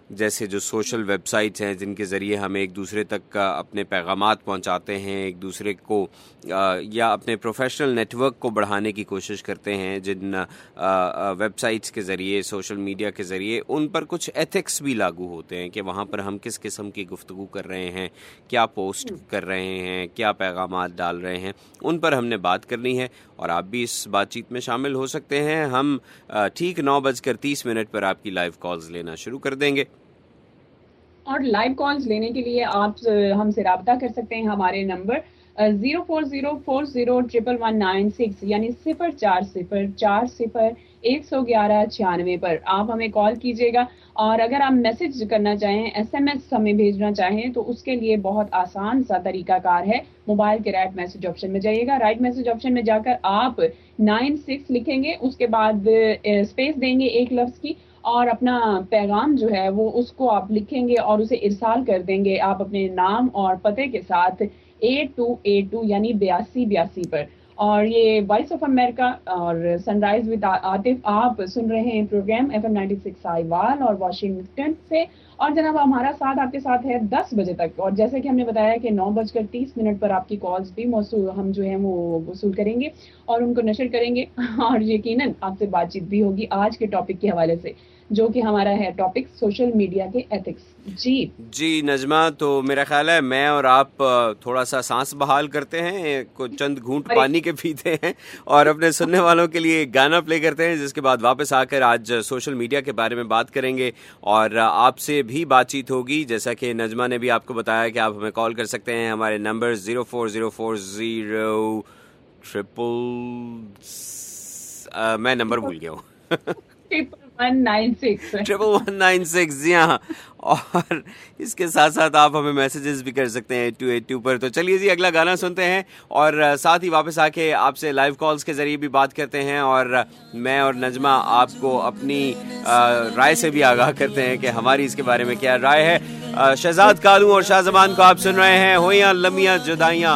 جیسے جو سوشل ویب سائٹس ہیں جن کے ذریعے ہم ایک دوسرے تک اپنے پیغامات پہنچاتے ہیں، ایک دوسرے کو یا اپنے پروفیشنل نیٹ ورک کو بڑھانے کی کوشش کرتے ہیں، جن ویب سائٹس کے ذریعے، سوشل میڈیا کے ذریعے، ان پر کچھ ایتھکس بھی لاگو ہوتے ہیں کہ وہاں پر ہم کس قسم کی گفتگو کر رہے ہیں، کیا پوسٹ کر رہے ہیں، کیا پیغامات ڈال رہے ہیں، ان پر ہم نے بات کرنی ہے اور آپ بھی اس بات چیت میں شامل ہو سکتے ہیں۔ ہم ٹھیک نو بج کر تیس منٹ پر آپ کی لائیو کالز لینا شروع کر دیں گے، اور لائیو کالز لینے کے لیے آپ ہم سے رابطہ کر سکتے ہیں ہمارے number zero four zero four zero triple one nine six یعنی صفر چار صفر چار صفر ایک سو گیارہ چھیانوے پر آپ ہمیں کال کیجیے گا۔ اور اگر آپ میسج کرنا چاہیں، ایس ایم ایس ہمیں بھیجنا چاہیں تو اس کے لیے بہت آسان سا طریقہ کار ہے۔ موبائل کے رائٹ میسج آپشن میں جائیے گا، رائٹ میسج آپشن میں جا کر آپ نائن سکس لکھیں گے، اس کے بعد اسپیس دیں گے ایک لفظ کی، اور اپنا پیغام جو ہے وہ اس کو آپ لکھیں گے اور اسے ارسال کر دیں گے آپ اپنے نام اور پتے کے ساتھ ایٹ ٹو ایٹ ٹو یعنی بیاسی بیاسی پر۔ اور یہ وائس آف امریکہ اور سن رائز ود عاطف، آپ سن رہے ہیں programme F M ninety six آئی وال اور واشنگٹن سے، اور جناب ہمارا ساتھ آپ کے ساتھ ہے دس بجے تک، اور جیسے کہ ہم نے بتایا کہ نو بج کر تیس منٹ پر آپ کی کالز بھی موصول ہم جو ہیں وہ وصول کریں گے اور ان کو نشر کریں گے، اور یقیناً آپ سے بات چیت بھی ہوگی آج کے ٹاپک کے حوالے سے، جو کہ ہمارا ہے ٹاپک سوشل میڈیا کے ایتھکس۔ جی جی نجمہ، تو میرا خیال ہے میں اور آپ تھوڑا سا سانس بحال کرتے ہیں، چند گھونٹ پانی کے پیتے ہیں اور اپنے سننے والوں کے لیے گانا پلے کرتے ہیں، جس کے بعد واپس آ کر آج سوشل میڈیا کے بارے میں بات کریں گے اور آپ سے بھی بات چیت ہوگی۔ جیسا کہ نجمہ نے بھی آپ کو بتایا کہ آپ ہمیں کال کر سکتے ہیں، ہمارے number zero four zero four zero triple میں نمبر بھول گیا ہوں one nine six triple one nine six جی ہاں، اور اس کے ساتھ ساتھ آپ ہمیں میسیجز بھی کر سکتے ہیں ایٹ ٹو ایٹ ٹو پر۔ تو چلیے جی اگلا گانا سنتے ہیں اور ساتھ ہی واپس آ کے آپ سے لائیو کالز کے ذریعے بھی بات کرتے ہیں، اور میں اور نجمہ آپ کو اپنی رائے سے بھی آگاہ کرتے ہیں کہ ہماری اس کے بارے میں کیا رائے ہے۔ شہزاد کالو اور شاہ زمان کو آپ سن رہے ہیں ہویاں لمیاں جدائیاں۔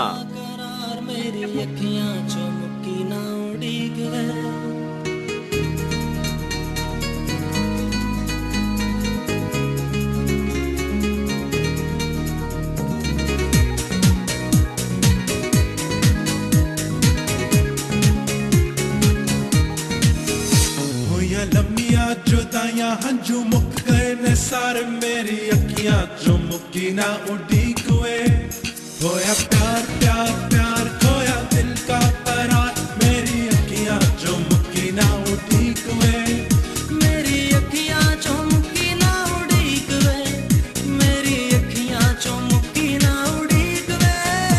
جدائیاں ہنجو مک گئے نے سارے، میری اکھیاں جو مکی نہ اڈیک ہوئے، ہویا پیار پیار پیار کھویا دل کا قرار، میری اکھیاں جو مکی نہ اڈیک ہوئے، میری اکھیاں جو مکی نہ اڈیک ہوئے، میری اکھیاں جو مکی نہ اڈیک ہوئے،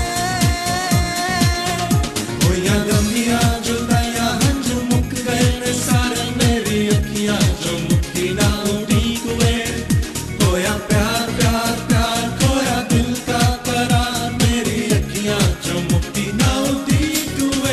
ہویا لمیاں جدائیاں ہنجو مک گئے نے سارے، میری اکھیاں جو مکی نہ اڈیک ہوئے، ہویا پیار پیار پیار کھویا دل کا قرار، میری اکھیاں جو مکی نہ اڈیک ہوئے۔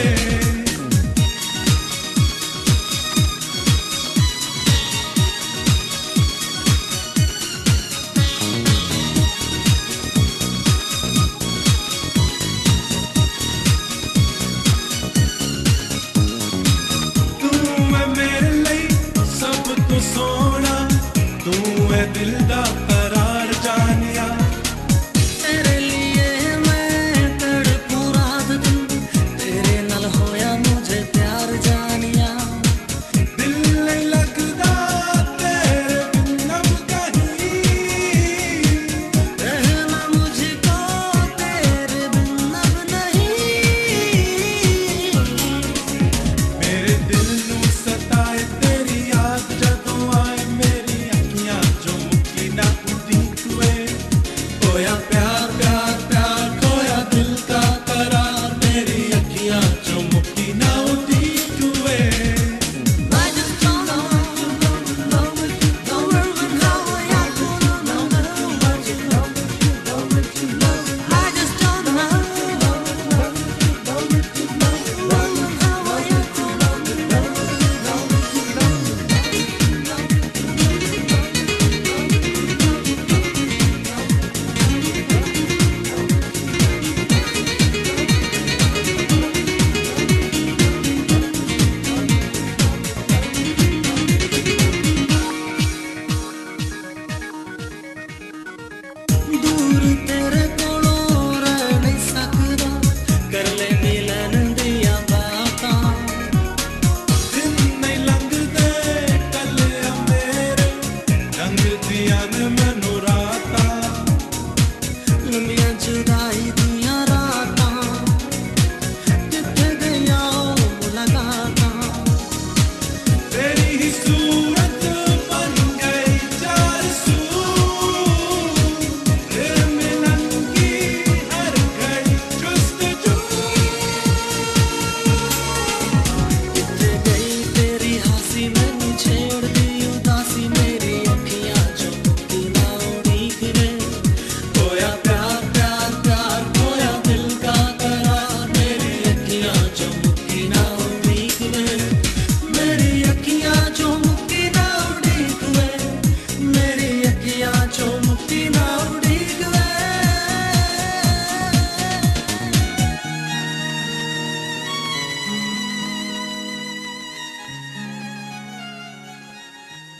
سونا تو ہے دل دا قرار جانیا، تیرے لیے میں تڑپوں رات دن، تیرے نال ہویا مجھے پیار جانیا، دل نہیں لگدا تیرے بن اب کہیں، رہنا مجھ کو تیرے بن اب نہیں، میرے دل نو ستائے تیری یاد جدوں آئے، میری اکھیاں جو مکی نہ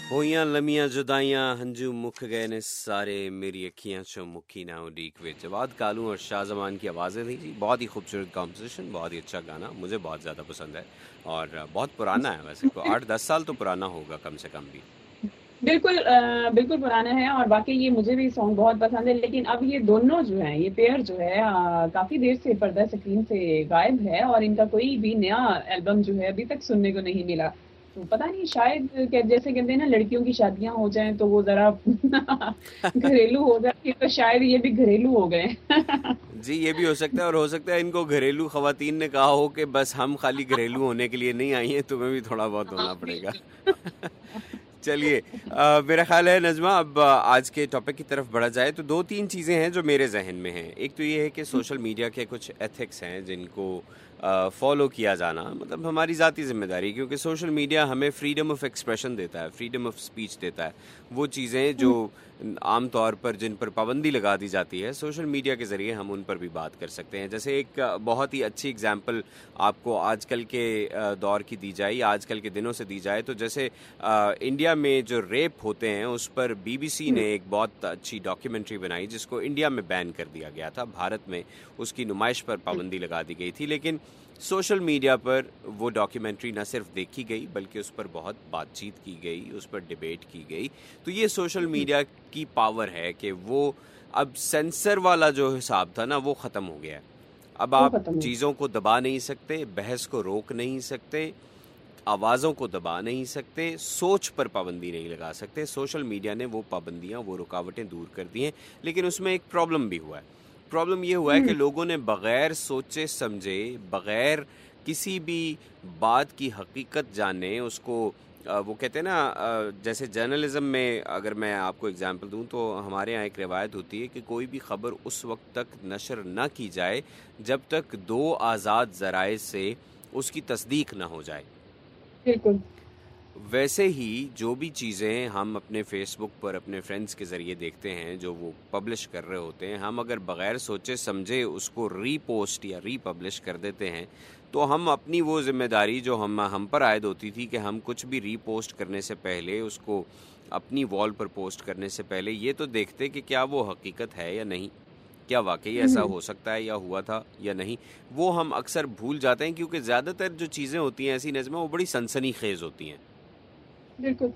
ਹੋਈਆਂ ਲੰਮੀਆਂ ਜੁਦਾਈਆਂ ਹੰਝੂ ਮੁੱਕ ਗਏ ਨੇ ਸਾਰੇ मेरी अखियां चो मुक्की ना उड़ीक वे जवाद कालू और शाहजमान की आवाज़ें थी जी. बहुत ही खूबसूरत कॉम्पोजिशन, बहुत ही अच्छा गाना, मुझे बहुत ज़्यादा पसंद है और बहुत पुराना है वैसे को आठ दस साल तो पुराना होगा कम से कम भी. बिल्कुल आ, बिल्कुल पुराना है और वाकई ये मुझे भी सॉन्ग बहुत पसंद है. लेकिन अब ये दोनों जो हैं, ये पेयर जो है आ, काफ़ी देर से पर्दा स्क्रीन से गायब है और इनका कोई भी नया एल्बम जो है अभी तक सुनने को नहीं मिला. तो पता नहीं, शायद जैसे कहते हैं ना लड़कियों की शादियां हो जाएं तो वो जरा घरेलू हो जाए, तो शायद ये भी घरेलू हो गए. जी ये भी हो सकता है और हो सकता है इनको घरेलू खवातीन ने कहा हो कि बस हम खाली घरेलू होने के लिए नहीं आई हैं, तुम्हें भी थोड़ा बहुत होना पड़ेगा. चलिए मेरा ख्याल है नज़मा अब आज के टॉपिक की तरफ बढ़ा जाए तो दो तीन चीज़ें हैं जो मेरे जहन में हैं. एक तो ये है कि सोशल मीडिया के कुछ एथिक्स हैं जिनको फॉलो किया जाना मतलब हमारी ज़ाती ज़िम्मेदारी, क्योंकि सोशल मीडिया हमें फ्रीडम ऑफ एक्सप्रेशन देता है, फ्रीडम ऑफ स्पीच देता है. वो चीज़ें जो आम तौर पर जिन पर पाबंदी लगा दी जाती है सोशल मीडिया के ज़रिए हम उन पर भी बात कर सकते हैं. जैसे एक बहुत ही अच्छी एग्जांपल आपको आजकल के दौर की दी जाए, आजकल के दिनों से दी जाए तो जैसे इंडिया में जो रेप होते हैं उस पर बीबीसी ने एक बहुत अच्छी डॉक्यूमेंट्री बनाई जिसको इंडिया में बैन कर दिया गया था. भारत में उसकी नुमाइश पर पाबंदी लगा दी गई थी, लेकिन सोशल मीडिया पर वो डॉक्यूमेंट्री न सिर्फ देखी गई बल्कि उस पर बहुत बातचीत की गई, उस पर डिबेट की गई. तो ये सोशल मीडिया की पावर है कि वो अब सेंसर वाला जो हिसाब था ना वो ख़त्म हो गया है. अब आप चीज़ों को दबा नहीं सकते, बहस को रोक नहीं सकते, आवाज़ों को दबा नहीं सकते, सोच पर पाबंदी नहीं लगा सकते. सोशल मीडिया ने वो पाबंदियाँ, वो रुकावटें दूर कर दी हैं. लेकिन उसमें एक प्रॉब्लम भी हुआ है. प्रॉब्लम ये हुआ है कि लोगों ने बग़ैर सोचे समझे, बग़ैर किसी भी बात की हकीकत जाने उसको वो कहते हैं ना, जैसे जर्नलिज़म में अगर मैं आपको एग्जांपल दूं तो हमारे यहाँ एक रिवायत होती है कि कोई भी ख़बर उस वक्त तक नशर न की जाए जब तक दो आज़ाद ज़राए से उसकी तस्दीक न हो जाए. बिल्कुल वैसे ही जो भी चीज़ें हम अपने फेसबुक पर अपने फ्रेंड्स के ज़रिए देखते हैं जो वो पब्लिश कर रहे होते हैं, हम अगर बग़ैर सोचे समझे उसको रीपोस्ट या रीपब्लिश कर देते हैं तो हम अपनी वो ज़िम्मेदारी जो हम हम पर आयद होती थी कि हम कुछ भी रीपोस्ट करने से पहले उसको अपनी वॉल पर पोस्ट करने से पहले ये तो देखते कि क्या वो हकीकत है या नहीं, क्या वाकई ऐसा हो सकता है या हुआ था या नहीं. वो हम अक्सर भूल जाते हैं क्योंकि ज़्यादातर जो चीज़ें होती हैं ऐसी नज़्में वो बड़ी सनसनी खेज़ होती हैं. बिल्कुल.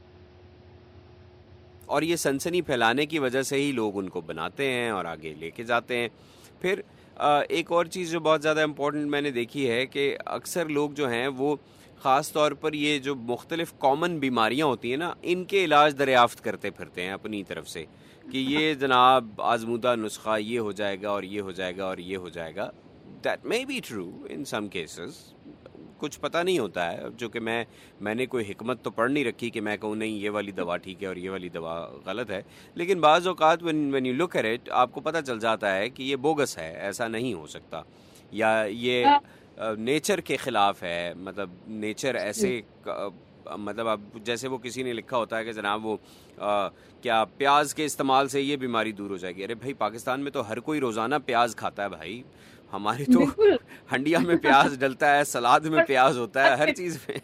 और ये सनसनी फैलाने की वजह से ही लोग उनको बनाते हैं और आगे लेके जाते हैं. फिर एक और चीज़ जो बहुत ज़्यादा इम्पोर्टेंट मैंने देखी है कि अक्सर लोग जो हैं वो ख़ास तौर पर ये जो मुख्तलिफ़ कॉमन बीमारियां होती हैं ना, इनके इलाज दरियाफ़्त करते फिरते हैं अपनी तरफ से कि ये जनाब आजमूदा नुस्खा ये हो जाएगा और ये हो जाएगा और ये हो जाएगा. That may be true in some cases, कुछ पता नहीं होता है. जो कि मैं मैंने कोई हिकमत तो पढ़ नहीं रखी कि मैं कहूँ नहीं ये वाली दवा ठीक है और ये वाली दवा गलत है. लेकिन बाज़ औक़ात when when you look at it आपको पता चल जाता है कि ये बोगस है, ऐसा नहीं हो सकता, या ये नेचर के ख़िलाफ़ है. मतलब नेचर ऐसे मतलब अब जैसे वो किसी ने लिखा होता है कि जनाब वो आ, क्या प्याज के इस्तेमाल से ये बीमारी दूर हो जाएगी. अरे भाई पाकिस्तान में तो हर कोई रोज़ाना प्याज खाता है भाई. हमारी तो हंडिया में प्याज डलता है, सलाद में प्याज होता है, हर चीज में.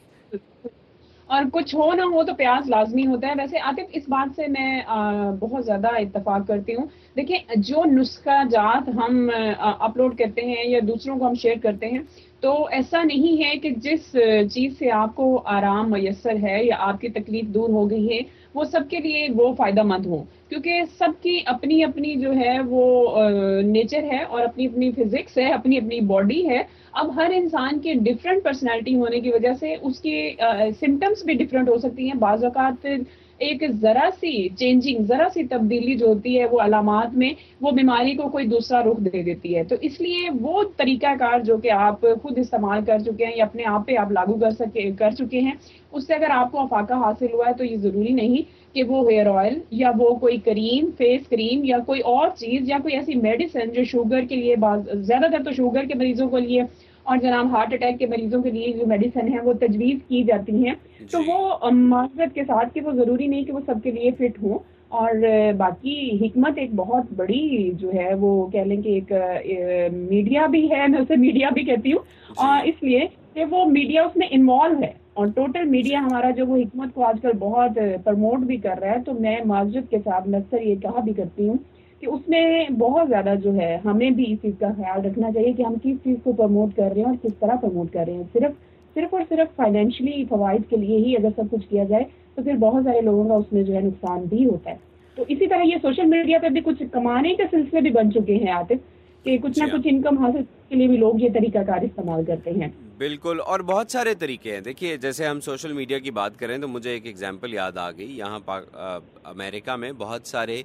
और कुछ हो ना हो तो प्याज लाजमी होता है. वैसे आतिफ इस बात से मैं आ, बहुत ज़्यादा इत्तेफाक करती हूँ. देखिए जो नुस्खा जात हम अपलोड करते हैं या दूसरों को हम शेयर करते हैं तो ऐसा नहीं है कि जिस चीज़ से आपको आराम मयसर है या आपकी तकलीफ दूर हो गई है वो सबके लिए वो फ़ायदा मंद हो, क्योंकि सबकी अपनी अपनी जो है वो नेचर है और अपनी अपनी फिजिक्स है, अपनी अपनी बॉडी है. अब हर इंसान की डिफरेंट पर्सनालिटी होने की वजह से उसकी सिम्टम्स भी डिफरेंट हो सकती हैं. बाज़ औक़ात एक ज़रा सी चेंजिंग, ज़रा सी तब्दीली जो होती है वो अलामात में वो बीमारी को कोई दूसरा रुख दे देती है. तो इसलिए वो तरीक़ाकार जो कि आप खुद इस्तेमाल कर चुके हैं या अपने आप पे आप लागू कर सके कर चुके हैं, उससे अगर आपको अफाका हासिल हुआ है तो ये ज़रूरी नहीं कि वो हेयर ऑयल या वो कोई क्रीम, फेस क्रीम या कोई और चीज़ या कोई ऐसी मेडिसिन जो शुगर के लिए, ज़्यादातर तो शुगर के मरीजों के लिए और जनाब हार्ट अटैक के मरीजों के लिए जो मेडिसिन है वो तजवीज़ की जाती हैं, तो वो माजरत के साथ कि वो ज़रूरी नहीं कि वो सबके लिए फिट हो. और बाकी हिकमत एक बहुत बड़ी जो है वो कह लें कि एक ए, मीडिया भी है, मैं उसे मीडिया भी कहती हूँ, और इसलिए कि वो मीडिया उसमें इन्वॉल्व है اور ٹوٹل میڈیا ہمارا جو وہ حکمت کو آج کل بہت پروموٹ بھی کر رہا ہے، تو میں معذرت کے ساتھ میں اکثر یہ کہا بھی کرتی ہوں کہ اس میں بہت زیادہ جو ہے ہمیں بھی اس چیز کا خیال رکھنا چاہیے کہ ہم کس چیز کو پروموٹ کر رہے ہیں اور کس طرح پروموٹ کر رہے ہیں. صرف صرف اور صرف فائنینشلی فوائد کے لیے ہی اگر سب کچھ کیا جائے تو پھر بہت سارے لوگوں کا اس میں جو ہے نقصان بھی ہوتا ہے. تو اسی طرح یہ سوشل میڈیا پہ بھی کچھ کمانے کے سلسلے بھی بن چکے ہیں عاطف، کہ کچھ نہ کچھ انکم حاصل کے لیے بھی لوگ یہ طریقہ کار استعمال کرتے ہیں. بالکل، اور بہت سارے طریقے ہیں. دیکھیے جیسے ہم سوشل میڈیا کی بات کریں تو مجھے ایک ایگزامپل یاد آ گئی. یہاں امریکہ میں بہت سارے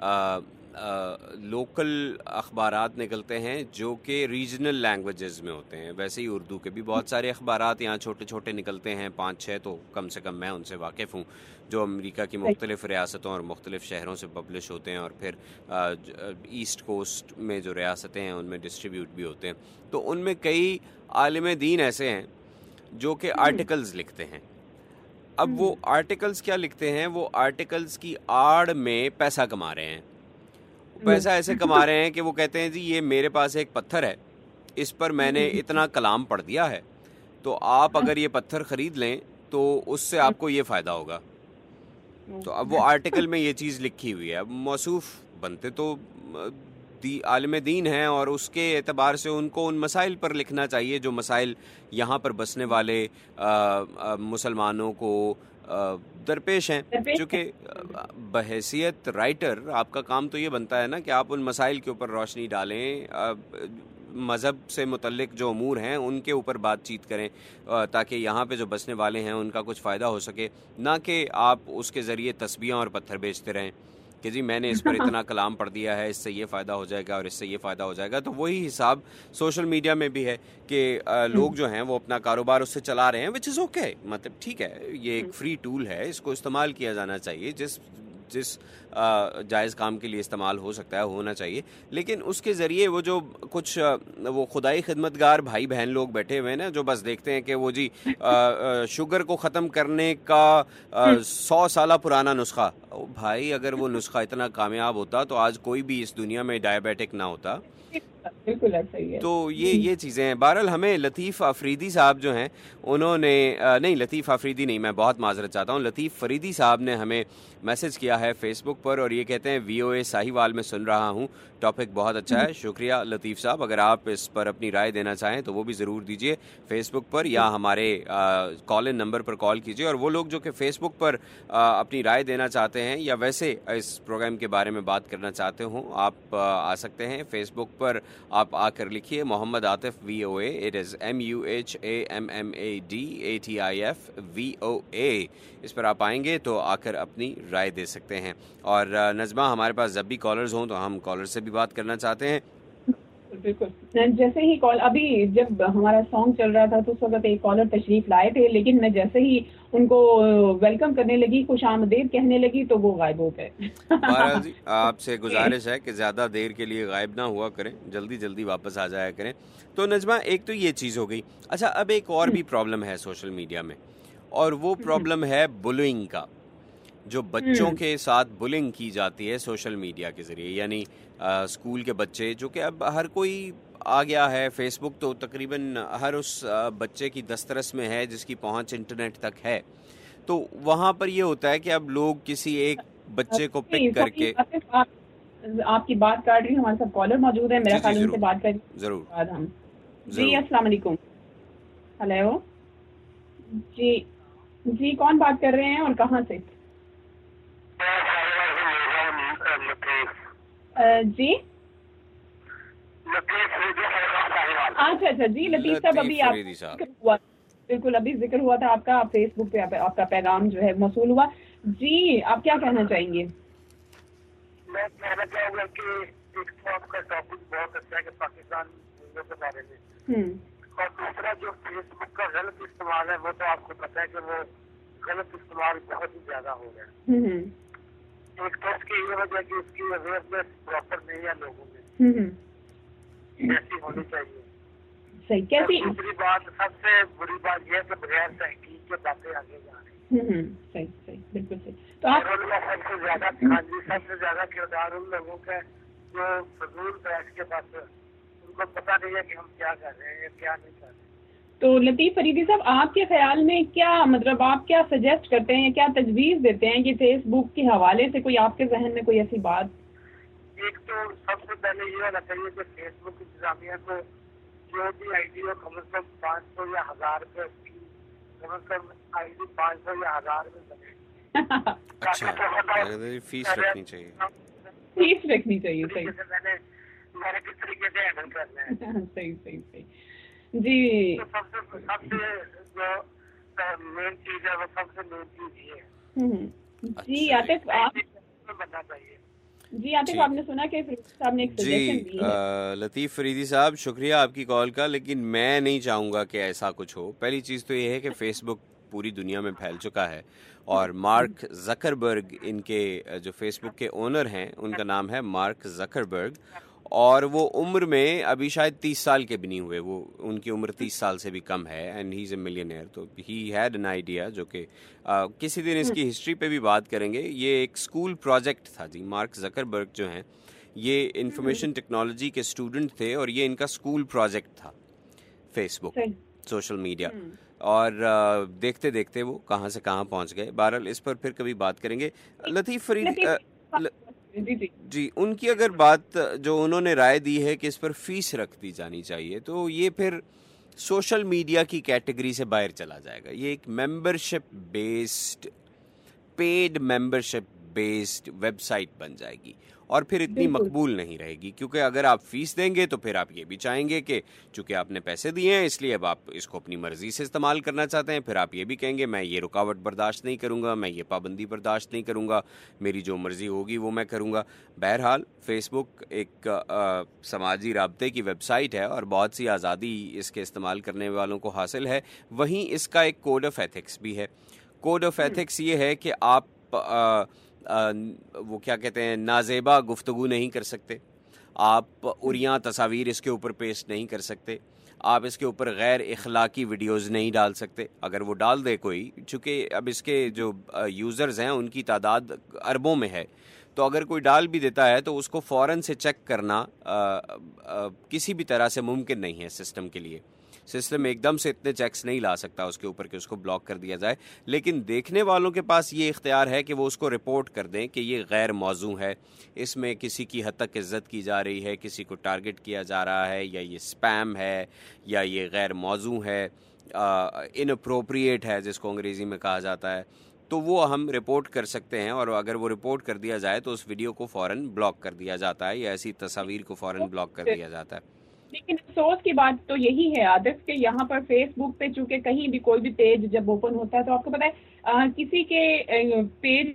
لوکل اخبارات نکلتے ہیں جو کہ ریجنل لینگویجز میں ہوتے ہیں. ویسے ہی اردو کے بھی بہت سارے اخبارات یہاں چھوٹے چھوٹے نکلتے ہیں، پانچ چھ تو کم سے کم میں ان سے واقف ہوں، جو امریکہ کی مختلف ریاستوں اور مختلف شہروں سے پبلش ہوتے ہیں اور پھر ایسٹ کوسٹ میں جو ریاستیں ہیں ان میں ڈسٹریبیوٹ بھی ہوتے ہیں. تو ان میں کئی عالم دین ایسے ہیں جو کہ آرٹیکلز لکھتے ہیں. اب وہ آرٹیکلز کیا لکھتے ہیں؟ وہ آرٹیکلز کی آڑ میں پیسہ کما رہے ہیں. پیسہ ایسے کما رہے ہیں کہ وہ کہتے ہیں جی یہ میرے پاس ایک پتھر ہے، اس پر میں نے اتنا کلام پڑھ دیا ہے، تو آپ اگر یہ پتھر خرید لیں تو اس سے آپ کو یہ فائدہ ہوگا. تو اب وہ آرٹیکل میں یہ چیز لکھی ہوئی ہے. اب موصوف بنتے تو دی عالم دین ہیں اور اس کے اعتبار سے ان کو ان مسائل پر لکھنا چاہیے جو مسائل یہاں پر بسنے والے مسلمانوں کو درپیش ہیں. چونکہ بحیثیت رائٹر آپ کا کام تو یہ بنتا ہے نا کہ آپ ان مسائل کے اوپر روشنی ڈالیں، مذہب سے متعلق جو امور ہیں ان کے اوپر بات چیت کریں تاکہ یہاں پہ جو بسنے والے ہیں ان کا کچھ فائدہ ہو سکے، نہ کہ آپ اس کے ذریعے تسبیحاں اور پتھر بیچتے رہیں کہ جی میں نے اس پر اتنا کلام پڑھ دیا ہے، اس سے یہ فائدہ ہو جائے گا اور اس سے یہ فائدہ ہو جائے گا. تو وہی حساب سوشل میڈیا میں بھی ہے کہ لوگ جو ہیں وہ اپنا کاروبار اس سے چلا رہے ہیں، وچ از اوکے. مطلب ٹھیک ہے، یہ ایک فری ٹول ہے، اس کو استعمال کیا جانا چاہیے، جس جس جائز کام کے لیے استعمال ہو سکتا ہے ہونا چاہیے. لیکن اس کے ذریعے وہ جو کچھ وہ خدائی خدمتگار بھائی بہن لوگ بیٹھے ہوئے ہیں نا، جو بس دیکھتے ہیں کہ وہ جی شوگر کو ختم کرنے کا سو سالہ پرانا نسخہ، بھائی اگر وہ نسخہ اتنا کامیاب ہوتا تو آج کوئی بھی اس دنیا میں ڈائبیٹک نہ ہوتا. بالکل ایسا ہی ہے. تو یہ یہ چیزیں ہیں. بہرحال ہمیں لطیف آفریدی صاحب جو ہیں انہوں نے نہیں لطیف آفریدی نہیں میں بہت معذرت چاہتا ہوں لطیف فریدی صاحب نے ہمیں میسج کیا ہے فیس بک پر اور یہ کہتے ہیں وی او اے ساہیوال میں سن رہا ہوں، ٹاپک بہت اچھا ہے. شکریہ لطیف صاحب. اگر آپ اس پر اپنی رائے دینا چاہیں تو وہ بھی ضرور دیجیے فیس بک پر یا ہمارے کال ان نمبر پر کال کیجیے. اور وہ لوگ جو کہ فیس بک پر اپنی رائے دینا چاہتے ہیں یا ویسے اس پروگرام کے بارے میں بات کرنا چاہتے ہوں آپ آ سکتے ہیں فیس بک پر. آپ آ کر لکھیے Muhammad Atif V O A, it is M U H A M M A D A T I F V O A. اس پر آپ آئیں گے تو آ کر اپنی رائے دے سکتے ہیں. اور نظمہ ہمارے پاس جب بھی کالرز ہوں تو ہم کالر سے بھی بات کرنا چاہتے ہیں. بالکل، جیسے ہی کال ابھی جب ہمارا سانگ چل رہا تھا تو اس وقت ایک کالر تشریف لائے تھے، لیکن میں جیسے ہی ان کو ویلکم کرنے لگی، خوش آمدید کہنے لگی تو وہ غائب ہو گئے. بہرحال جی آپ سے گزارش ہے کہ زیادہ دیر کے لیے غائب نہ ہوا کریں، جلدی جلدی واپس آ جایا کریں. تو نجمہ ایک تو یہ چیز ہو گئی. اچھا اب ایک اور بھی پرابلم ہے سوشل میڈیا میں اور وہ پرابلم ہے بلوئنگ کا، جو بچوں کے ساتھ بلنگ کی جاتی ہے سوشل میڈیا کے ذریعے. یعنی اسکول کے بچے جو کہ اب ہر کوئی آ گیا ہے، فیس بک تو تقریباً ہر اس بچے کی دسترس میں ہے جس کی پہنچ انٹرنیٹ تک ہے. تو وہاں پر یہ ہوتا ہے کہ اب لوگ کسی ایک بچے کو پک کر کے آپ کی بات کاٹ رہی، ہمارے ساتھ کالر موجود ہے، میرا خیال ان سے بات کریں ضرور. ہم جی السلام علیکم. ہیلو جی جی کون بات کر رہے ہیں اور کہاں سے؟ جی اچھا اچھا جی لطیف صاحب ابھی آپ بالکل ابھی ذکر ہوا تھا آپ کا، فیس بک پہ آپ کا پیغام جو ہے موصول ہوا. جی آپ کیا کہنا چاہیں گے؟ میں کہنا چاہوں گا کہ ایک تو آپ کا ٹاپک بہت اچھا ہے کہ پاکستان کے بارے میں، اور دوسرا جو فیس بک کا غلط استعمال ہے وہ تو آپ کو پتہ ہے کہ وہ غلط استعمال بہت ہی زیادہ ہو رہا ہے. ایک تو اس کی یہ وجہ کہ اس کی اویئرنیس پراپر نہیں ہے لوگوں میں، ایسی ہونی چاہیے. صحیح. کیسی دوسری بات سب سے بری بات یہ ہے کہ بغیر تحقیق کے باتیں آگے جا رہی ہیں. صحیح صحیح بالکل صحیح. تو آپ سب سے زیادہ ہاں جی سب سے زیادہ کردار ان لوگوں کا جو فضول بیٹھ کے بس ان کو پتہ نہیں ہے کہ ہم کیا کر رہے ہیں کیا نہیں کر رہے ہیں. تو لطیف فریدی صاحب آپ کے خیال میں کیا مطلب آپ کیا سجیسٹ کرتے ہیں, کیا تجویز دیتے ہیں کہ فیس بک کے حوالے سے کوئی آپ کے ذہن میں کوئی ایسی بات؟ ایک تو سب سے پہلے یہ ہونا چاہیے کہ فیس بک انتظامیہ کو جو بھی آئی ڈی ہو کم از کم پانچ سو یا ہزار روپے کم از کم آئی ڈی پانچ سو یا ہزار روپے بنے. اچھا فیس رکھنی چاہیے, فیس رکھنی چاہیے. صحیح میں نے میں نے کس طریقے سے ہینڈل کرنا ہے. صحیح صحیح صحیح جی. سب سے سب سے جو مین چیز ہے وہ سب سے مین چیز یہ ہے. جی عاطف آپ بننا چاہیے. جی عاطف آپ نے سنا کہ فریدی صاحب نے ایک سجیشن دی ہے. لطیف فریدی صاحب شکریہ آپ کی کال کا, لیکن میں نہیں چاہوں گا کہ ایسا کچھ ہو. پہلی چیز تو یہ ہے کہ فیس بک پوری دنیا میں پھیل چکا ہے اور مارک زکربرگ ان کے جو فیس بک کے اونر ہیں ان کا نام ہے مارک زکربرگ, اور وہ عمر میں ابھی شاید تیس سال کے بھی نہیں ہوئے, وہ ان کی عمر تیس سال سے بھی کم ہے, and he is a millionaire. تو ہی ہیڈ این آئیڈیا جو کہ کسی دن اس کی ہسٹری پہ بھی بات کریں گے. یہ ایک اسکول پروجیکٹ تھا جی. مارک زکربرگ جو ہیں یہ انفارمیشن ٹیکنالوجی کے اسٹوڈنٹ تھے اور یہ ان کا اسکول پروجیکٹ تھا فیس بک, سوشل میڈیا, اور دیکھتے دیکھتے وہ کہاں سے کہاں پہنچ گئے. بہرحال اس پر پھر کبھی بات کریں گے. لطیف فرید جی ان کی اگر بات جو انہوں نے رائے دی ہے کہ اس پر فیس رکھ دی جانی چاہیے, تو یہ پھر سوشل میڈیا کی کیٹیگری سے باہر چلا جائے گا. یہ ایک membership based paid membership based web site بن جائے گی اور پھر اتنی مقبول نہیں رہے گی, کیونکہ اگر آپ فیس دیں گے تو پھر آپ یہ بھی چاہیں گے کہ چونکہ آپ نے پیسے دیے ہیں اس لیے اب آپ اس کو اپنی مرضی سے استعمال کرنا چاہتے ہیں. پھر آپ یہ بھی کہیں گے میں یہ رکاوٹ برداشت نہیں کروں گا, میں یہ پابندی برداشت نہیں کروں گا, میری جو مرضی ہوگی وہ میں کروں گا. بہرحال فیس بک ایک سماجی رابطے کی ویب سائٹ ہے اور بہت سی آزادی اس کے استعمال کرنے والوں کو حاصل ہے. وہیں اس کا ایک کوڈ آف ایتھکس بھی ہے. کوڈ آف ایتھکس یہ ہے کہ آپ آ, آ, وہ کیا کہتے ہیں نازیبا گفتگو نہیں کر سکتے, آپ اریاں تصاویر اس کے اوپر پیسٹ نہیں کر سکتے, آپ اس کے اوپر غیر اخلاقی ویڈیوز نہیں ڈال سکتے. اگر وہ ڈال دے کوئی, چونکہ اب اس کے جو یوزرز ہیں ان کی تعداد اربوں میں ہے, تو اگر کوئی ڈال بھی دیتا ہے تو اس کو فوراً سے چیک کرنا آ, آ, کسی بھی طرح سے ممکن نہیں ہے سسٹم کے لیے. سسٹم ایک دم سے اتنے چیکس نہیں لا سکتا اس کے اوپر کہ اس کو بلاک کر دیا جائے, لیکن دیکھنے والوں کے پاس یہ اختیار ہے کہ وہ اس کو رپورٹ کر دیں کہ یہ غیر موزوں ہے, اس میں کسی کی حد تک عزت کی جا رہی ہے, کسی کو ٹارگٹ کیا جا رہا ہے, یا یہ سپیم ہے, یا یہ غیر موزوں ہے, ان اپروپریٹ ہے جس کو انگریزی میں کہا جاتا ہے. تو وہ ہم رپورٹ کر سکتے ہیں, اور اگر وہ رپورٹ کر دیا جائے تو اس ویڈیو کو فوراً بلاک کر دیا جاتا ہے, یا ایسی تصاویر کو فوراً بلاک کر دیا جاتا ہے. لیکن افسوس کی بات تو یہی ہے عاطف کہ یہاں پر فیس بک پہ چونکہ کہیں بھی کوئی بھی پیج جب اوپن ہوتا ہے تو آپ کو پتہ ہے کسی کے پیج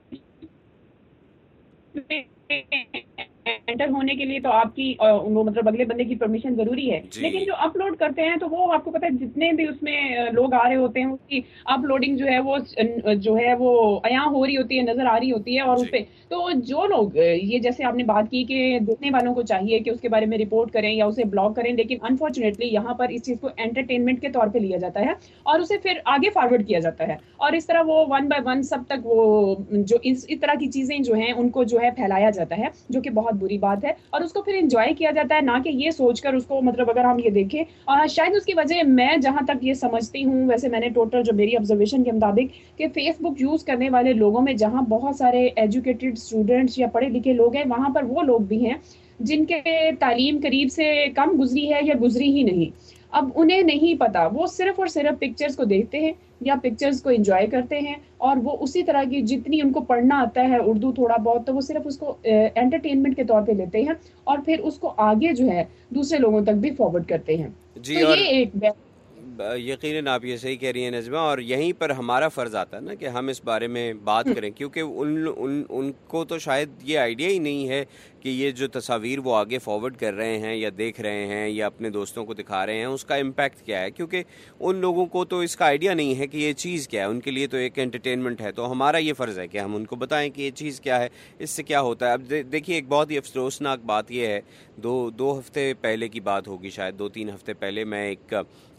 انٹر ہونے کے لیے تو آپ کی وہ مطلب اگلے بندے کی پرمیشن ضروری ہے, لیکن جو اپلوڈ کرتے ہیں تو وہ آپ کو پتہ ہے جتنے بھی اس میں لوگ آ رہے ہوتے ہیں اس کی اپلوڈنگ جو ہے وہ جو ہے وہ عیاں ہو رہی ہوتی ہے, نظر آ رہی ہوتی ہے. اور اس پہ تو جو لوگ یہ جیسے آپ نے بات کی کہ دیکھنے والوں کو چاہیے کہ اس کے بارے میں رپورٹ کریں یا اسے بلاک کریں, لیکن انفارچونیٹلی یہاں پر اس چیز کو انٹرٹینمنٹ کے طور پہ لیا جاتا ہے اور اسے پھر آگے فارورڈ کیا جاتا ہے, اور اس طرح وہ ون بائی ون سب تک وہ جو اس طرح کی چیزیں جو ہیں ان کو جو ہے پھیلایا جاتا ہے, جو کہ بہت بری بات ہے. اور اس کو پھر انجوائے کیا جاتا ہے, نہ کہ یہ سوچ کر اس کو مطلب اگر ہم یہ دیکھیں شاید اس کی وجہ میں جہاں تک یہ سمجھتی ہوں, ویسے میں نے ٹوٹل جو میری آبزرویشن کے مطابق کہ فیس بک یوز کرنے والے لوگوں میں جہاں بہت سارے ایجوکیٹڈ اسٹوڈنٹس یا پڑھے لکھے لوگ ہیں, وہاں پر وہ لوگ بھی ہیں جن کے تعلیم قریب سے کم گزری ہے یا گزری ہی نہیں. اب انہیں نہیں پتا, وہ صرف اور صرف پکچرز کو دیکھتے ہیں یا پکچرز کو انجوائے کرتے ہیں, اور وہ اسی طرح کی جتنی ان کو پڑھنا آتا ہے اردو تھوڑا بہت, تو وہ صرف اس کو انٹرٹینمنٹ کے طور پہ لیتے ہیں اور پھر اس کو آگے جو ہے دوسرے لوگوں تک بھی فارورڈ کرتے ہیں. جی, تو اور یہ ایک یقیناً آپ یہ صحیح کہہ رہی ہیں نظمہ, اور یہیں پر ہمارا فرض آتا ہے نا کہ ہم اس بارے میں بات کریں, کیونکہ ان ان ان کو تو شاید یہ آئیڈیا ہی نہیں ہے کہ یہ جو تصاویر وہ آگے فارورڈ کر رہے ہیں یا دیکھ رہے ہیں یا اپنے دوستوں کو دکھا رہے ہیں اس کا امپیکٹ کیا ہے, کیونکہ ان لوگوں کو تو اس کا آئیڈیا نہیں ہے کہ یہ چیز کیا ہے. ان کے لیے تو ایک انٹرٹینمنٹ ہے, تو ہمارا یہ فرض ہے کہ ہم ان کو بتائیں کہ یہ چیز کیا ہے, اس سے کیا ہوتا ہے. اب دیکھیے ایک بہت ہی افسوسناک بات یہ ہے, دو دو ہفتے پہلے کی بات ہوگی شاید, دو تین ہفتے پہلے میں ایک